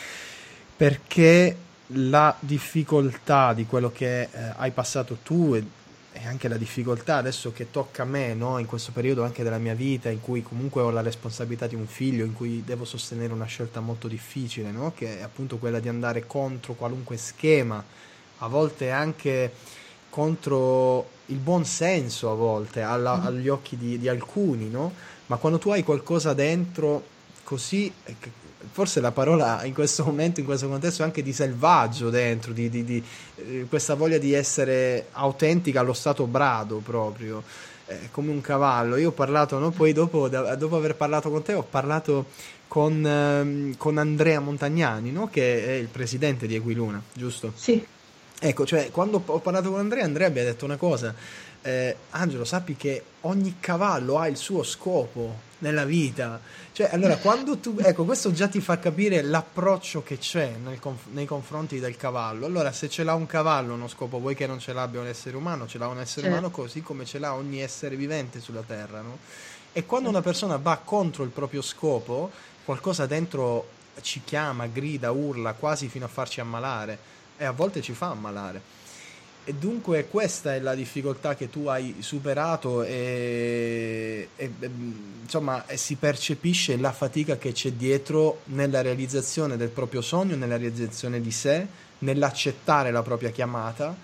perché la difficoltà di quello che eh, hai passato tu e, e anche la difficoltà adesso che tocca a me, no, in questo periodo anche della mia vita in cui comunque ho la responsabilità di un figlio, in cui devo sostenere una scelta molto difficile, no, che è appunto quella di andare contro qualunque schema, a volte anche contro il buon senso, a volte alla- Mm. agli occhi di, di alcuni, no? Ma quando tu hai qualcosa dentro così, eh, che- forse la parola in questo momento, in questo contesto è anche di selvaggio dentro, di, di- di, eh, questa voglia di essere autentica allo stato brado proprio, eh, come un cavallo. Io ho parlato, no? Poi dopo, da- dopo aver parlato con te ho parlato con, ehm, con Andrea Montagnani, no? Che è il presidente di Equiluna, giusto? Sì, Ecco, cioè, quando ho parlato con Andrea, Andrea mi ha detto una cosa, eh, Angelo, sappi che ogni cavallo ha il suo scopo nella vita. Cioè, allora, quando tu, ecco, questo già ti fa capire l'approccio che c'è nel conf- nei confronti del cavallo. Allora, se ce l'ha un cavallo uno scopo, vuoi che non ce l'abbia un essere umano, ce l'ha un essere umano certo, così come ce l'ha ogni essere vivente sulla terra, no? E quando una certo. persona va contro il proprio scopo, qualcosa dentro ci chiama, grida, urla, quasi fino a farci ammalare e a volte ci fa ammalare. E dunque questa è la difficoltà che tu hai superato e, e, e, insomma e si percepisce la fatica che c'è dietro nella realizzazione del proprio sogno, nella realizzazione di sé, nell'accettare la propria chiamata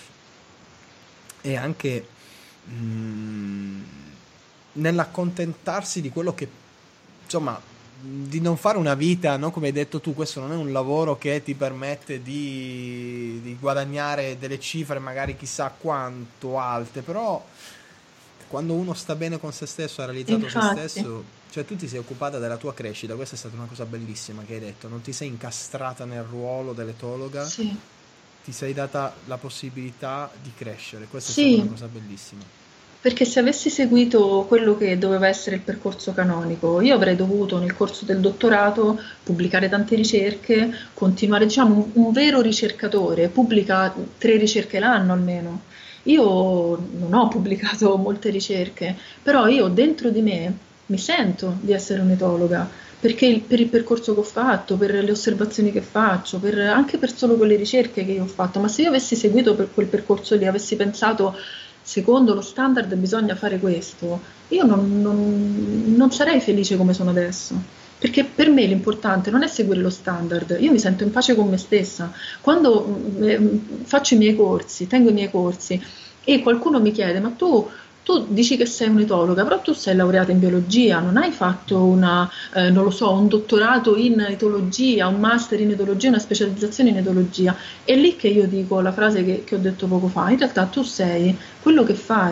e anche mm, nell'accontentarsi di quello che, insomma, di non fare una vita, no? Come hai detto tu, questo non è un lavoro che ti permette di, di guadagnare delle cifre magari chissà quanto alte, però quando uno sta bene con se stesso, ha realizzato se Infatti, stesso, cioè tu ti sei occupata della tua crescita, questa è stata una cosa bellissima che hai detto, non ti sei incastrata nel ruolo dell'etologa, sì. ti sei data la possibilità di crescere, questa è stata una Sì, cosa bellissima. perché se avessi seguito quello che doveva essere il percorso canonico, io avrei dovuto nel corso del dottorato pubblicare tante ricerche, continuare, diciamo, un, un vero ricercatore, pubblica tre ricerche l'anno almeno. Io non ho pubblicato molte ricerche, però io dentro di me mi sento di essere un'etologa, perché il- per il percorso che ho fatto, per le osservazioni che faccio, per- anche per solo quelle ricerche che io ho fatto, ma se io avessi seguito per quel percorso lì, avessi pensato secondo lo standard bisogna fare questo, io non, non- non sarei felice come sono adesso. Perché per me l'importante non è seguire lo standard, io mi sento in pace con me stessa. Quando mm, eh, faccio i miei corsi, tengo i miei corsi e qualcuno mi chiede: Ma tu, tu dici che sei un'etologa, però tu sei laureata in biologia, non hai fatto una, eh, non lo so, un dottorato in etologia, un master in etologia, una specializzazione in etologia. È lì che io dico la frase che, che ho detto poco fa: in realtà tu sei quello che fai.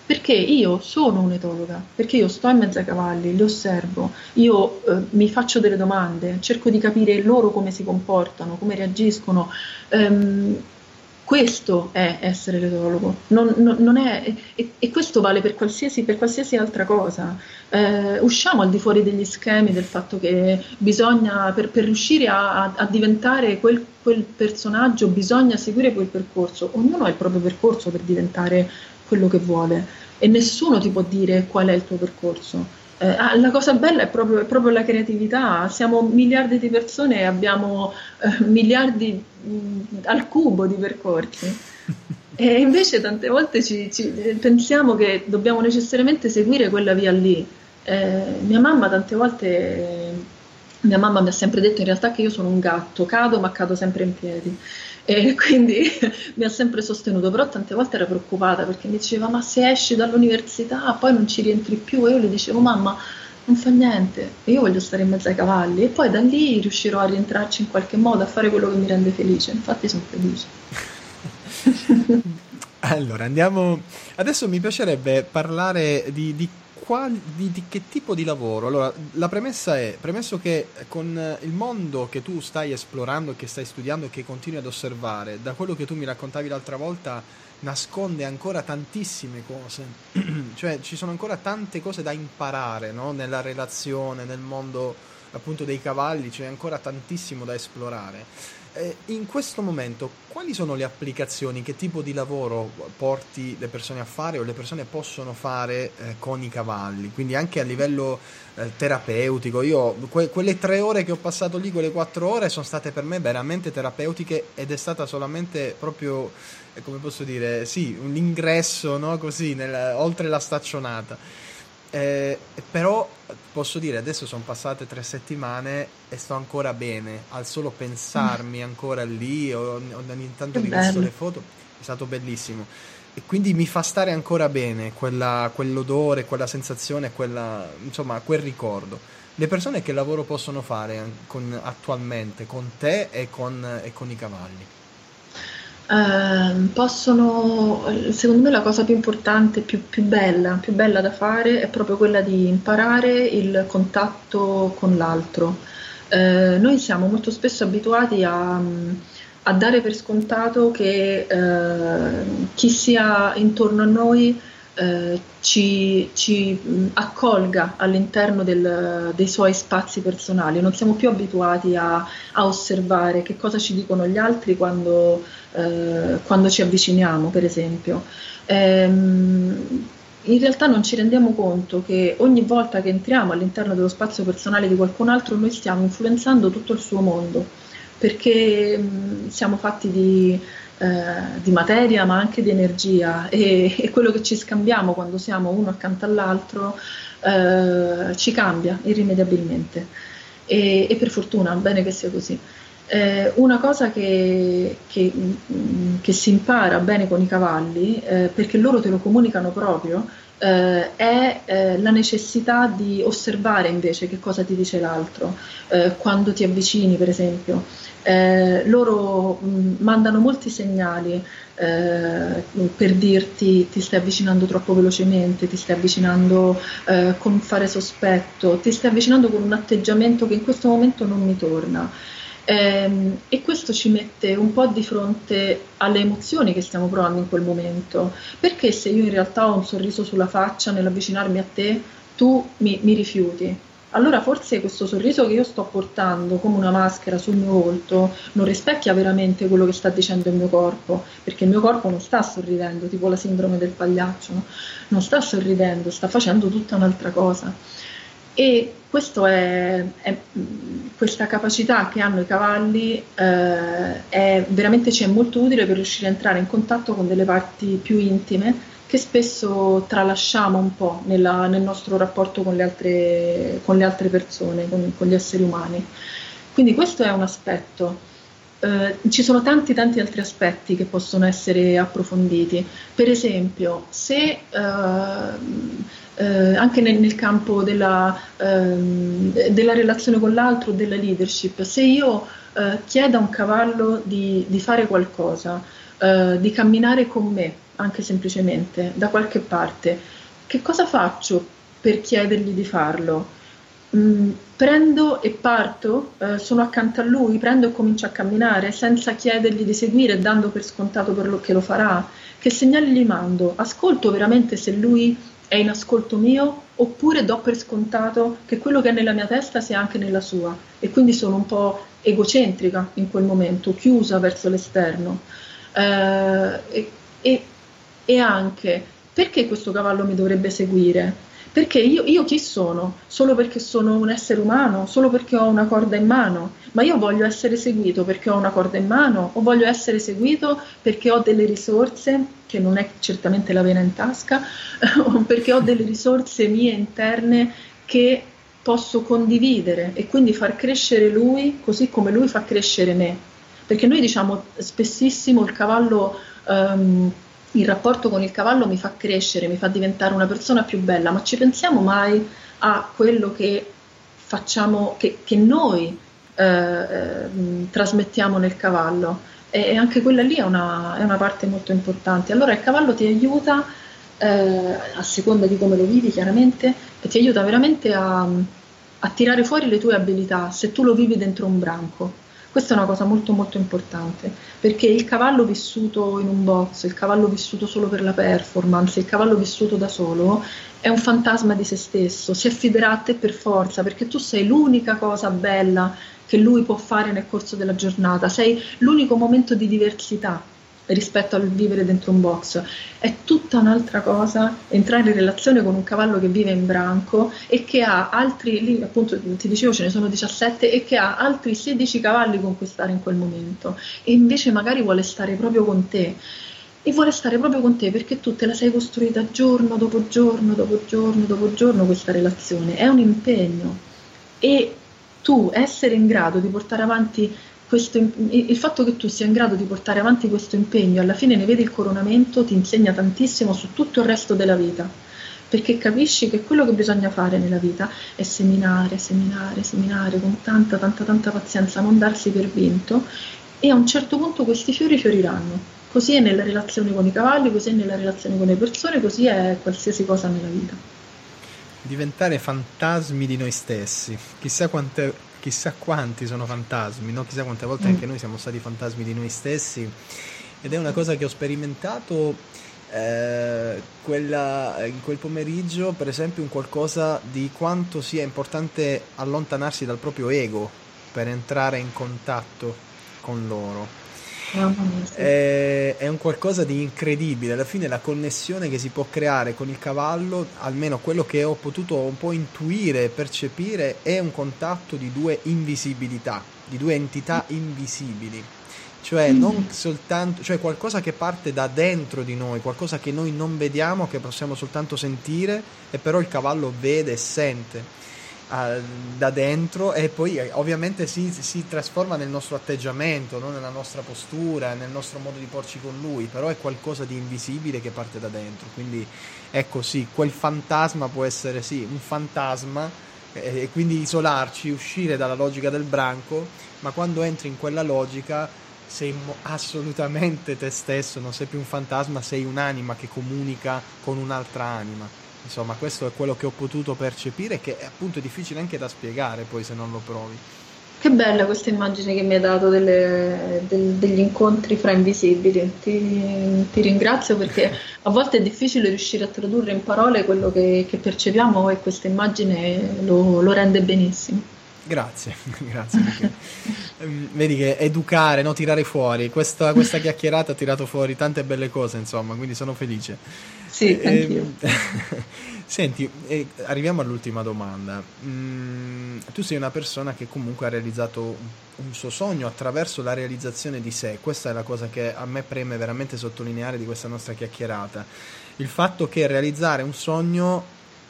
Perché io sono un'etologa, perché io sto in mezzo ai cavalli, li osservo, io eh, mi faccio delle domande, cerco di capire loro come si comportano, come reagiscono. Ehm, Questo è essere l'etologo, non, non- non è, e, e questo vale per qualsiasi, per qualsiasi altra cosa. Eh, usciamo al di fuori degli schemi del fatto che bisogna, per, per riuscire a, a- a diventare quel, quel personaggio, bisogna seguire quel percorso. Ognuno ha il proprio percorso per diventare quello che vuole e nessuno ti può dire qual è il tuo percorso. Eh, ah, la cosa bella è proprio, è proprio la creatività, siamo miliardi di persone e abbiamo eh, miliardi mh, al cubo di percorsi. E invece tante volte ci, ci- pensiamo che dobbiamo necessariamente seguire quella via lì. Eh, mia mamma tante volte, mia mamma mi ha sempre detto in realtà che io sono un gatto, cado ma cado sempre in piedi. E quindi mi ha sempre sostenuto, però tante volte era preoccupata perché mi diceva ma se esci dall'università poi non ci rientri più e io le dicevo mamma non fa niente, io voglio stare in mezzo ai cavalli e poi da lì riuscirò a rientrarci in qualche modo, a fare quello che mi rende felice, infatti sono felice. Allora, andiamo. Adesso mi piacerebbe parlare di, di, qual- di- di che tipo di lavoro. Allora, la premessa è, premesso che con il mondo che tu stai esplorando, che stai studiando e che continui ad osservare, da quello che tu mi raccontavi l'altra volta, nasconde ancora tantissime cose. Cioè, ci sono ancora tante cose da imparare, no? Nella relazione, nel mondo appunto dei cavalli, c'è ancora tantissimo da esplorare. Eh, in questo momento, quali sono le applicazioni, che tipo di lavoro porti le persone a fare o le persone possono fare eh, con i cavalli? Quindi anche a livello eh, terapeutico. Io, que- quelle tre ore che ho passato lì, quelle quattro ore, sono state per me veramente terapeutiche ed è stata solamente proprio, eh, come posso dire, sì, un ingresso, no? Così, nel- oltre la staccionata. Eh, però posso dire, adesso sono passate tre settimane e sto ancora bene, al solo pensarmi ancora lì, ho, ho ogni tanto Che rivisto bello. le foto, è stato bellissimo. E quindi mi fa stare ancora bene quella- quell'odore, quella sensazione, quella, insomma, quel ricordo. Le persone che lavoro possono fare an- con- attualmente con te e con, e con i cavalli? Ehm, possono, secondo me la cosa più importante, più, più bella, più bella da fare è proprio quella di imparare il contatto con l'altro. Eh, noi siamo molto spesso abituati a, a dare per scontato che eh, chi sia intorno a noi eh, ci, ci mh, accolga all'interno del- dei suoi spazi personali. Non siamo più abituati a, a osservare che cosa ci dicono gli altri quando eh, quando ci avviciniamo, per esempio. Ehm, In realtà non ci rendiamo conto che ogni volta che entriamo all'interno dello spazio personale di qualcun altro noi stiamo influenzando tutto il suo mondo, perché mh, siamo fatti di, eh, di materia ma anche di energia e, e quello che ci scambiamo quando siamo uno accanto all'altro eh, ci cambia irrimediabilmente e, e per fortuna, bene che sia così. Eh, una cosa che, che, mh, che si impara bene con i cavalli, eh, perché loro te lo comunicano proprio, eh, è eh, la necessità di osservare invece che cosa ti dice l'altro, eh, quando ti avvicini, per esempio. Eh, loro mh, mandano molti segnali eh, per dirti ti stai avvicinando troppo velocemente, ti stai avvicinando eh, con fare sospetto, ti stai avvicinando con un atteggiamento che in questo momento non mi torna. Ehm, e questo ci mette un po' di fronte alle emozioni che stiamo provando in quel momento. Perché se io in realtà ho un sorriso sulla faccia nell'avvicinarmi a te, tu mi, mi rifiuti? Allora forse questo sorriso che io sto portando come una maschera sul mio volto non rispecchia veramente quello che sta dicendo il mio corpo, perché il mio corpo non sta sorridendo, tipo la sindrome del pagliaccio, no? Non sta sorridendo, sta facendo tutta un'altra cosa. E questo è, è- questa capacità che hanno i cavalli eh, è, veramente ci è molto utile per riuscire a entrare in contatto con delle parti più intime che spesso tralasciamo un po' nella- nel nostro rapporto con le altre, con le altre persone, con, con gli esseri umani. Quindi questo è un aspetto. Eh, ci sono tanti tanti altri aspetti che possono essere approfonditi. Per esempio, se ehm, eh, anche nel, nel campo della, ehm, della relazione con l'altro, della leadership, se io eh, chiedo a un cavallo di, di fare qualcosa, eh, di camminare con me, anche semplicemente, da qualche parte, che cosa faccio per chiedergli di farlo? Mm, prendo e parto, eh, sono accanto a lui, prendo e comincio a camminare senza chiedergli di seguire, dando per scontato per lo che lo farà. Che segnali gli mando? Ascolto veramente se lui è in ascolto mio, oppure do per scontato che quello che è nella mia testa sia anche nella sua, e quindi sono un po' egocentrica in quel momento, chiusa verso l'esterno. Eh, e, e, e anche, perché questo cavallo mi dovrebbe seguire? Perché io, io chi sono? Solo perché sono un essere umano? Solo perché ho una corda in mano? Ma io voglio essere seguito perché ho una corda in mano? O voglio essere seguito perché ho delle risorse, che non è certamente la vena in tasca, o perché ho delle risorse mie interne che posso condividere e quindi far crescere lui così come lui fa crescere me? Perché noi diciamo spessissimo il cavallo... Um, il rapporto con il cavallo mi fa crescere, mi fa diventare una persona più bella, ma ci pensiamo mai a quello che facciamo, che, che noi eh, eh, trasmettiamo nel cavallo? E, e anche quella lì è una, è una parte molto importante. Allora il cavallo ti aiuta, eh, a seconda di come lo vivi chiaramente, e ti aiuta veramente a, a tirare fuori le tue abilità, se tu lo vivi dentro un branco. Questa è una cosa molto molto importante, perché il cavallo vissuto in un box, il cavallo vissuto solo per la performance, il cavallo vissuto da solo, è un fantasma di se stesso, si affiderà a te per forza, perché tu sei l'unica cosa bella che lui può fare nel corso della giornata, sei l'unico momento di diversità rispetto al vivere dentro un box. È tutta un'altra cosa entrare in relazione con un cavallo che vive in branco e che ha altri, lì appunto ti dicevo ce ne sono diciassette, e che ha altri sedici cavalli con cui stare in quel momento, e invece magari vuole stare proprio con te, e vuole stare proprio con te perché tu te la sei costruita giorno dopo giorno dopo giorno dopo giorno. Questa relazione è un impegno, e tu essere in grado di portare avanti questo, il fatto che tu sia in grado di portare avanti questo impegno, alla fine ne vedi il coronamento, ti insegna tantissimo su tutto il resto della vita, perché capisci che quello che bisogna fare nella vita è seminare, seminare, seminare con tanta, tanta, tanta pazienza, non darsi per vinto, e a un certo punto questi fiori fioriranno. Così è nella relazione con i cavalli, così è nella relazione con le persone, così è qualsiasi cosa nella vita. Diventare fantasmi di noi stessi, chissà quante... chissà quanti sono fantasmi, no? Chissà quante volte mm. anche noi siamo stati fantasmi di noi stessi, ed è una cosa che ho sperimentato eh, quella, in quel pomeriggio, per esempio, un qualcosa di quanto sia importante allontanarsi dal proprio ego per entrare in contatto con loro. È, è un qualcosa di incredibile. Alla fine la connessione che si può creare con il cavallo, almeno quello che ho potuto un po' intuire e percepire, è un contatto di due invisibilità, di due entità invisibili, cioè non soltanto, cioè qualcosa che parte da dentro di noi, qualcosa che noi non vediamo, che possiamo soltanto sentire, e però il cavallo vede e sente da dentro, e poi ovviamente si, si trasforma nel nostro atteggiamento, no? Nella nostra postura, nel nostro modo di porci con lui, però è qualcosa di invisibile che parte da dentro. Quindi ecco, sì, quel fantasma può essere sì un fantasma, e quindi isolarci, uscire dalla logica del branco, ma quando entri in quella logica sei assolutamente te stesso, non sei più un fantasma, sei un'anima che comunica con un'altra anima. Insomma, questo è quello che ho potuto percepire, che è appunto difficile anche da spiegare poi se non lo provi. Che bella questa immagine che mi hai dato delle, del, degli incontri fra invisibili. Ti, ti ringrazio, perché a volte è difficile riuscire a tradurre in parole quello che, che percepiamo, e questa immagine lo, lo rende benissimo. Grazie, grazie, perché um, vedi che educare, no, tirare fuori, questa, questa chiacchierata ha tirato fuori tante belle cose, insomma, quindi sono felice. Sì, anch'io. Eh, senti, eh, arriviamo all'ultima domanda. Mm, tu sei una persona che comunque ha realizzato un, un suo sogno attraverso la realizzazione di sé. Questa è la cosa che a me preme veramente sottolineare di questa nostra chiacchierata. Il fatto che realizzare un sogno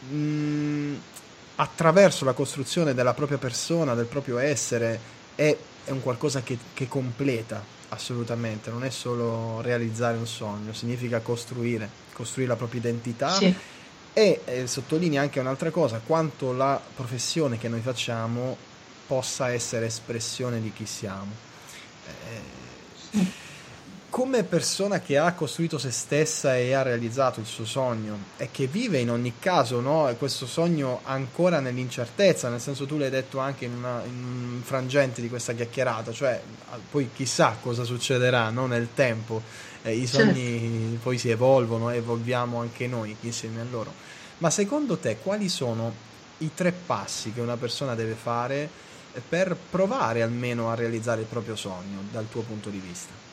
mh, attraverso la costruzione della propria persona, del proprio essere, è, è un qualcosa che, che completa assolutamente, non è solo realizzare un sogno, significa costruire, costruire la propria identità. Sì. E eh, sottolinea anche un'altra cosa, quanto la professione che noi facciamo possa essere espressione di chi siamo. Eh, come persona che ha costruito se stessa e ha realizzato il suo sogno e che vive in ogni caso, no, questo sogno ancora nell'incertezza, nel senso, tu l'hai detto anche in, una, in un frangente di questa chiacchierata, cioè poi chissà cosa succederà, no, nel tempo, eh, i sogni certo. Poi si evolvono e evolviamo anche noi insieme a loro. Ma secondo te quali sono i tre passi che una persona deve fare per provare almeno a realizzare il proprio sogno dal tuo punto di vista?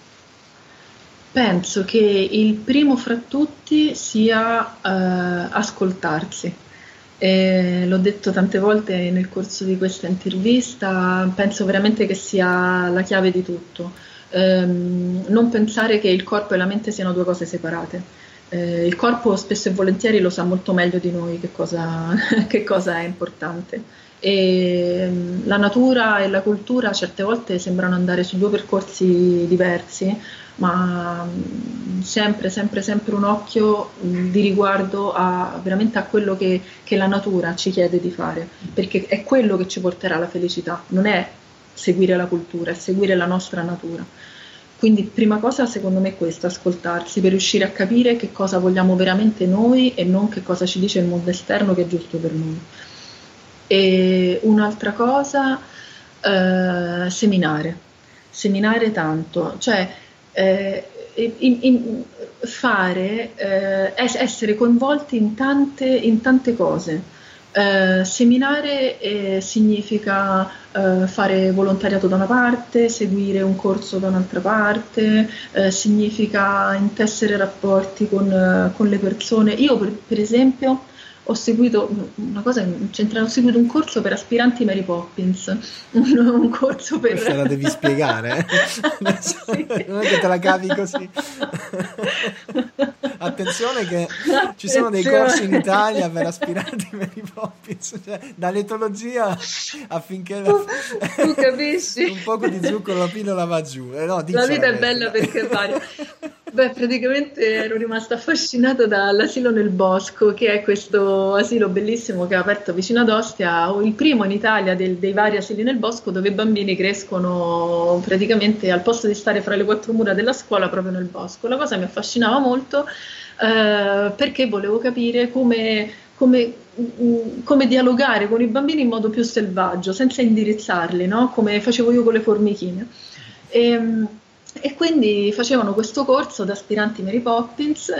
Penso che il primo fra tutti sia eh, ascoltarsi. Eh, l'ho detto tante volte nel corso di questa intervista, penso veramente che sia la chiave di tutto. Eh, non pensare che il corpo e la mente siano due cose separate. Eh, il corpo spesso e volentieri lo sa molto meglio di noi che cosa, che cosa è importante. E la natura e la cultura certe volte sembrano andare su due percorsi diversi, ma sempre, sempre, sempre un occhio di riguardo a, veramente a quello che, che la natura ci chiede di fare, perché è quello che ci porterà alla felicità, non è seguire la cultura, è seguire la nostra natura. Quindi prima cosa secondo me è questo, ascoltarsi per riuscire a capire che cosa vogliamo veramente noi e non che cosa ci dice il mondo esterno che è giusto per noi. E un'altra cosa, eh, seminare, seminare tanto, cioè eh, in, in fare, eh, essere coinvolti in tante, in tante cose. Eh, seminare eh, significa eh, fare volontariato da una parte, seguire un corso da un'altra parte, eh, significa intessere rapporti con, eh, con le persone. Io per, per esempio ho seguito una cosa centrale, ho seguito un corso per aspiranti Mary Poppins, un, un corso per... Questa la devi spiegare, eh? Sì. Non è che te la cavi così. Attenzione che Attenzione. Ci sono dei corsi in Italia per aspiranti Mary Poppins, cioè dall'etologia affinché tu, tu capisci? un poco di zucchero la pillola va giù. Eh no, la vita è bella perché varia. Beh, praticamente ero rimasta affascinata dall'asilo nel bosco, che è questo asilo bellissimo che è aperto vicino ad Ostia, il primo in Italia del, dei vari asili nel bosco, dove i bambini crescono praticamente al posto di stare fra le quattro mura della scuola proprio nel bosco. La cosa mi affascinava molto eh, perché volevo capire come, come, come dialogare con i bambini in modo più selvaggio, senza indirizzarli, no? Come facevo io con le formichine. E, E quindi facevano questo corso da aspiranti Mary Poppins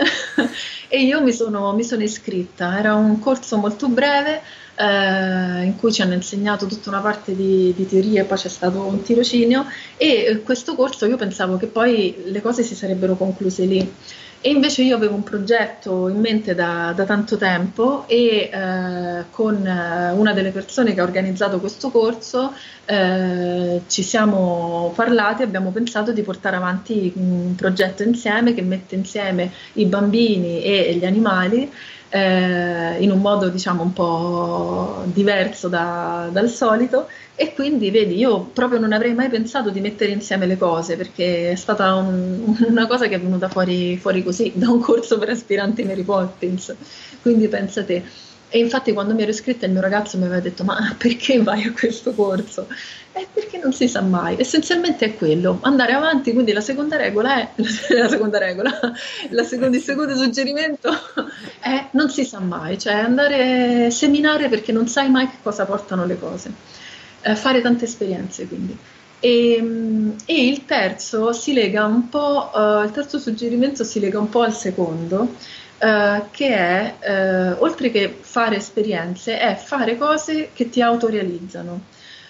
e io mi sono, mi sono iscritta. Era un corso molto breve eh, in cui ci hanno insegnato tutta una parte di, di teoria e poi c'è stato un tirocinio, e questo corso io pensavo che poi le cose si sarebbero concluse lì. E invece io avevo un progetto in mente da, da tanto tempo e eh, con eh, una delle persone che ha organizzato questo corso eh, ci siamo parlati e abbiamo pensato di portare avanti un progetto insieme che mette insieme i bambini e gli animali eh, in un modo diciamo un po' diverso da, dal solito. E quindi vedi, io proprio non avrei mai pensato di mettere insieme le cose, perché è stata un, una cosa che è venuta fuori, fuori così, da un corso per aspiranti Mary Poppins, quindi pensa te. E infatti quando mi ero iscritta il mio ragazzo mi aveva detto: ma perché vai a questo corso? Eh, perché non si sa mai, essenzialmente è quello, andare avanti. Quindi la seconda regola è, la seconda regola, la seconda, il secondo suggerimento è non si sa mai, cioè andare a seminare perché non sai mai che cosa portano le cose. Eh, fare tante esperienze quindi. E, e il terzo si lega un po', uh, il terzo suggerimento si lega un po' al secondo, uh, che è, uh, oltre che fare esperienze, è fare cose che ti autorealizzano.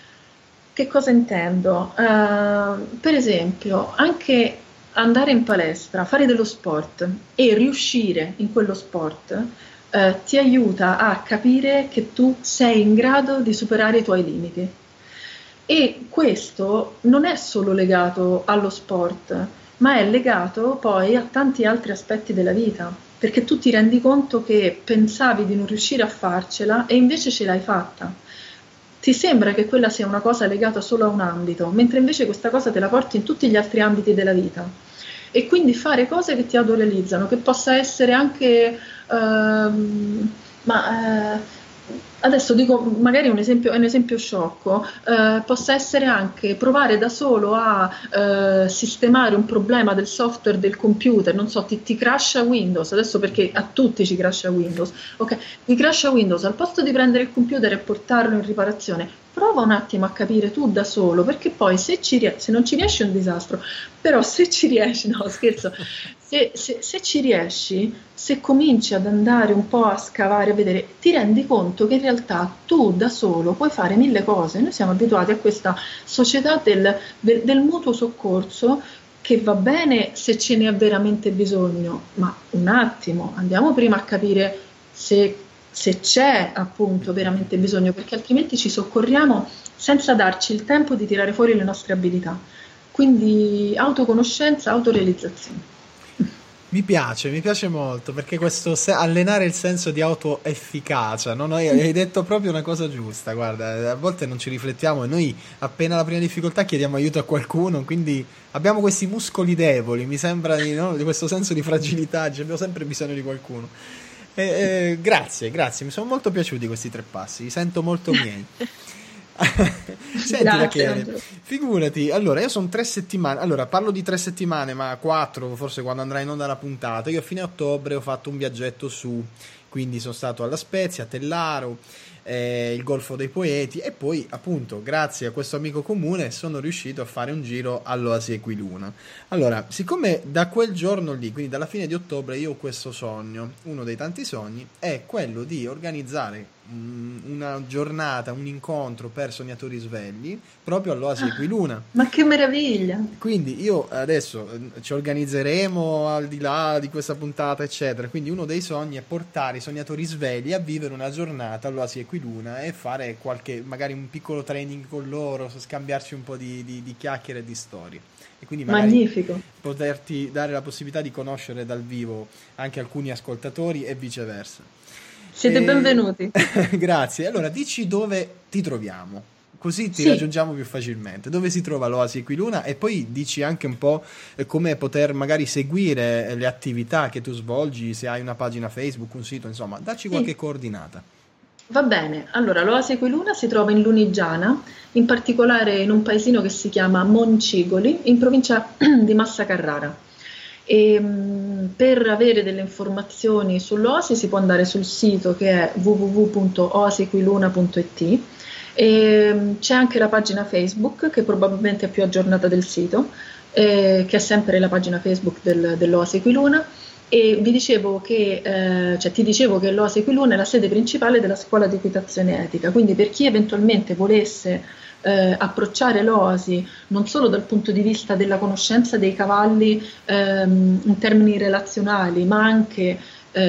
Che cosa intendo? Uh, per esempio, anche andare in palestra, fare dello sport e riuscire in quello sport Uh, ti aiuta a capire che tu sei in grado di superare i tuoi limiti. E questo non è solo legato allo sport, ma è legato poi a tanti altri aspetti della vita, perché tu ti rendi conto che pensavi di non riuscire a farcela e invece ce l'hai fatta. Ti sembra che quella sia una cosa legata solo a un ambito, mentre invece questa cosa te la porti in tutti gli altri ambiti della vita. E quindi fare cose che ti autorealizzano, che possa essere anche, uh, ma, uh, Adesso dico magari un esempio, è un esempio sciocco, eh, possa essere anche provare da solo a eh, sistemare un problema del software del computer, non so, ti, ti crasha Windows, adesso perché a tutti ci crasha Windows, ok, ti crasha Windows, al posto di prendere il computer e portarlo in riparazione, prova un attimo a capire tu da solo, perché poi se, ci, rie- se non ci riesci è un disastro, però se ci riesci, no scherzo, se, se, se ci riesci, se cominci ad andare un po' a scavare, a vedere, ti rendi conto che in realtà tu da solo puoi fare mille cose. Noi siamo abituati a questa società del, del, del mutuo soccorso che va bene se ce n'è veramente bisogno, ma un attimo, andiamo prima a capire se, se c'è appunto veramente bisogno, perché altrimenti ci soccorriamo senza darci il tempo di tirare fuori le nostre abilità. Quindi autoconoscenza, autorealizzazione. Mi piace, mi piace molto perché questo se- allenare il senso di autoefficacia, no? Noi hai detto proprio una cosa giusta, guarda, a volte non ci riflettiamo e noi appena la prima difficoltà chiediamo aiuto a qualcuno, quindi abbiamo questi muscoli deboli, mi sembra di, no? Di questo senso di fragilità, abbiamo sempre bisogno di qualcuno. E, e, grazie, grazie, mi sono molto piaciuti questi tre passi, li sento molto miei. Senti Rachele, figurati, allora io sono tre settimane, allora parlo di tre settimane ma quattro forse quando andrà in onda la puntata. Io a fine ottobre ho fatto un viaggetto su, quindi sono stato alla Spezia, a Tellaro, eh, il Golfo dei Poeti e poi appunto grazie a questo amico comune sono riuscito a fare un giro all'Oasi Equiluna. Allora, siccome da quel giorno lì, quindi dalla fine di ottobre, io ho questo sogno, uno dei tanti sogni è quello di organizzare una giornata, un incontro per sognatori svegli proprio all'Oasi Equiluna. Ma che meraviglia! Quindi io adesso ci organizzeremo al di là di questa puntata eccetera, quindi uno dei sogni è portare i sognatori svegli a vivere una giornata all'Oasi Equiluna e fare qualche, magari un piccolo training con loro, scambiarci un po' di, di, di chiacchiere e di storie. E quindi magari magnifico, poterti dare la possibilità di conoscere dal vivo anche alcuni ascoltatori e viceversa. siete E... benvenuti. Grazie. Allora, dici dove ti troviamo, così ti Sì. raggiungiamo più facilmente. Dove si trova l'Oasi Equiluna e poi dici anche un po' come poter magari seguire le attività che tu svolgi, se hai una pagina Facebook, un sito, insomma, dacci qualche Sì. coordinata. Va bene, allora l'Oasi Equiluna si trova in Lunigiana, in particolare in un paesino che si chiama Moncigoli, in provincia di Massa Carrara. E, mh, per avere delle informazioni sull'Oasi si può andare sul sito che è w w w punto oasiequiluna punto i t e mh, c'è anche la pagina Facebook che probabilmente è più aggiornata del sito, eh, che è sempre la pagina Facebook del, dell'Oasi Equiluna. E vi dicevo che, eh, cioè ti dicevo che l'Oasi Equiluna è la sede principale della scuola di equitazione etica, quindi per chi eventualmente volesse eh, approcciare l'Oasi non solo dal punto di vista della conoscenza dei cavalli ehm, in termini relazionali, ma anche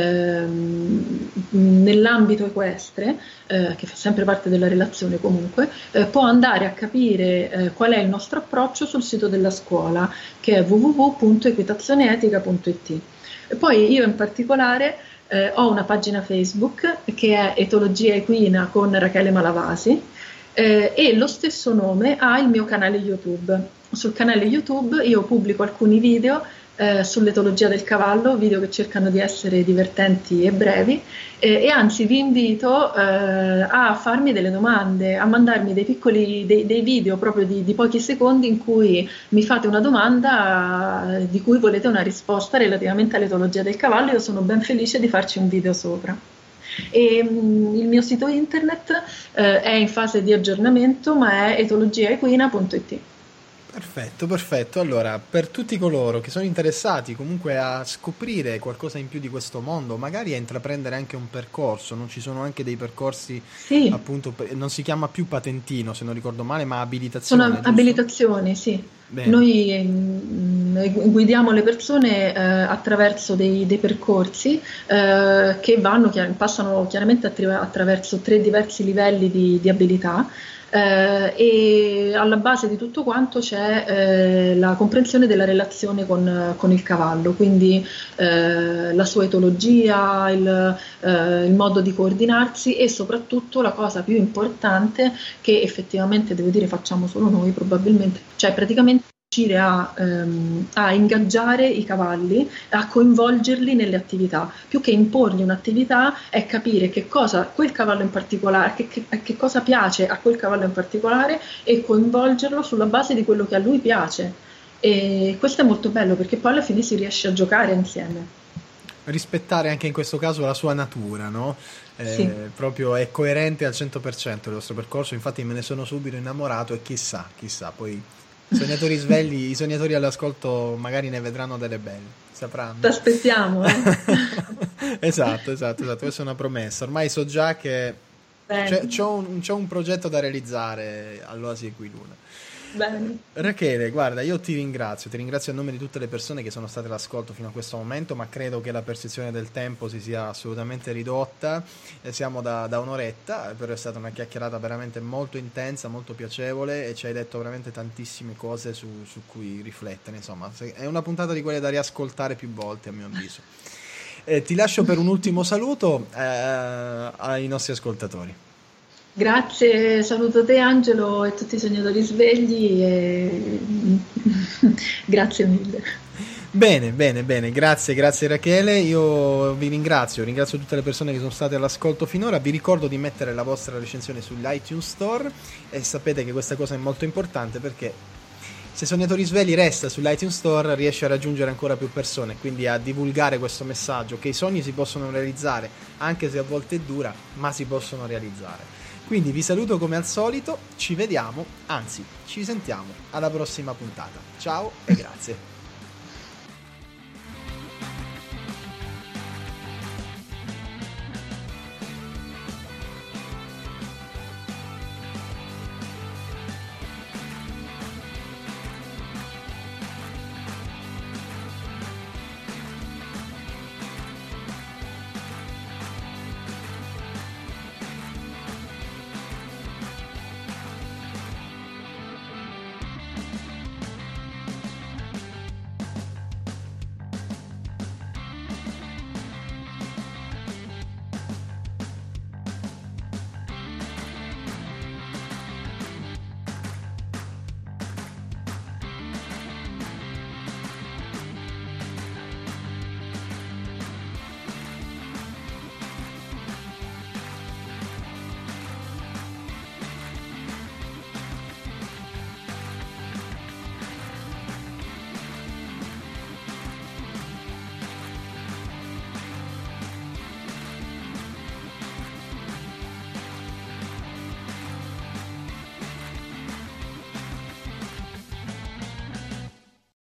ehm, nell'ambito equestre, eh, che fa sempre parte della relazione comunque, eh, può andare a capire eh, qual è il nostro approccio sul sito della scuola, che è w w w punto equitazioneetica punto i t. E poi io in particolare eh, ho una pagina Facebook che è Etologia Equina con Rachele Malavasi eh, e lo stesso nome ha il mio canale YouTube. Sul canale YouTube io pubblico alcuni video eh, sull'etologia del cavallo, video che cercano di essere divertenti e brevi eh, e anzi vi invito eh, a farmi delle domande, a mandarmi dei piccoli dei, dei video proprio di, di pochi secondi in cui mi fate una domanda eh, di cui volete una risposta relativamente all'etologia del cavallo. Io sono ben felice di farci un video sopra. E, mh, il mio sito internet eh, è in fase di aggiornamento, ma è etologiaequina punto i t. Perfetto, perfetto. Allora, per tutti coloro che sono interessati comunque a scoprire qualcosa in più di questo mondo, magari a intraprendere anche un percorso, non ci sono anche dei percorsi, Sì, appunto, non si chiama più patentino, se non ricordo male, ma abilitazione, sono giusto? abilitazioni, sì. Bene. Noi mh, guidiamo le persone eh, attraverso dei, dei percorsi eh, che vanno, chiar- passano chiaramente attra- attraverso tre diversi livelli di, di abilità. Eh, e alla base di tutto quanto c'è eh, la comprensione della relazione con, con il cavallo, quindi eh, la sua etologia, il, eh, il modo di coordinarsi e soprattutto la cosa più importante che effettivamente devo dire facciamo solo noi probabilmente, cioè praticamente riuscire a, ehm, a ingaggiare i cavalli, a coinvolgerli nelle attività. Più che imporgli un'attività è capire che cosa quel cavallo in particolare, che, che, che cosa piace a quel cavallo in particolare e coinvolgerlo sulla base di quello che a lui piace. E questo è molto bello perché poi alla fine si riesce a giocare insieme. Rispettare anche in questo caso la sua natura, no? Eh, Sì. proprio è coerente al cento per cento il vostro percorso, infatti me ne sono subito innamorato e chissà, chissà, poi i sognatori svegli, i sognatori all'ascolto magari ne vedranno delle belle, sapranno. Ti aspettiamo, eh? Esatto, esatto, esatto, questa è una promessa, ormai so già che c'è, c'ho, un, c'ho un progetto da realizzare all'Oasi Equiluna. Bene. Rachele, guarda, io ti ringrazio, ti ringrazio a nome di tutte le persone che sono state all'ascolto fino a questo momento, ma credo che la percezione del tempo si sia assolutamente ridotta, e siamo da, da un'oretta, però è stata una chiacchierata veramente molto intensa, molto piacevole e ci hai detto veramente tantissime cose su, su cui riflettere, insomma, è una puntata di quelle da riascoltare più volte a mio avviso. Eh, ti lascio per un ultimo saluto eh, ai nostri ascoltatori. Grazie, saluto te Angelo e tutti i sognatori svegli e grazie mille. Bene, bene, bene, grazie, grazie Rachele, io vi ringrazio, ringrazio tutte le persone che sono state all'ascolto finora, vi ricordo di mettere la vostra recensione sull'iTunes Store e sapete che questa cosa è molto importante perché se Sognatori Svegli resta sull'iTunes Store riesce a raggiungere ancora più persone, quindi a divulgare questo messaggio che i sogni si possono realizzare, anche se a volte è dura, ma si possono realizzare. Quindi vi saluto come al solito, ci vediamo, anzi ci sentiamo alla prossima puntata. Ciao e grazie.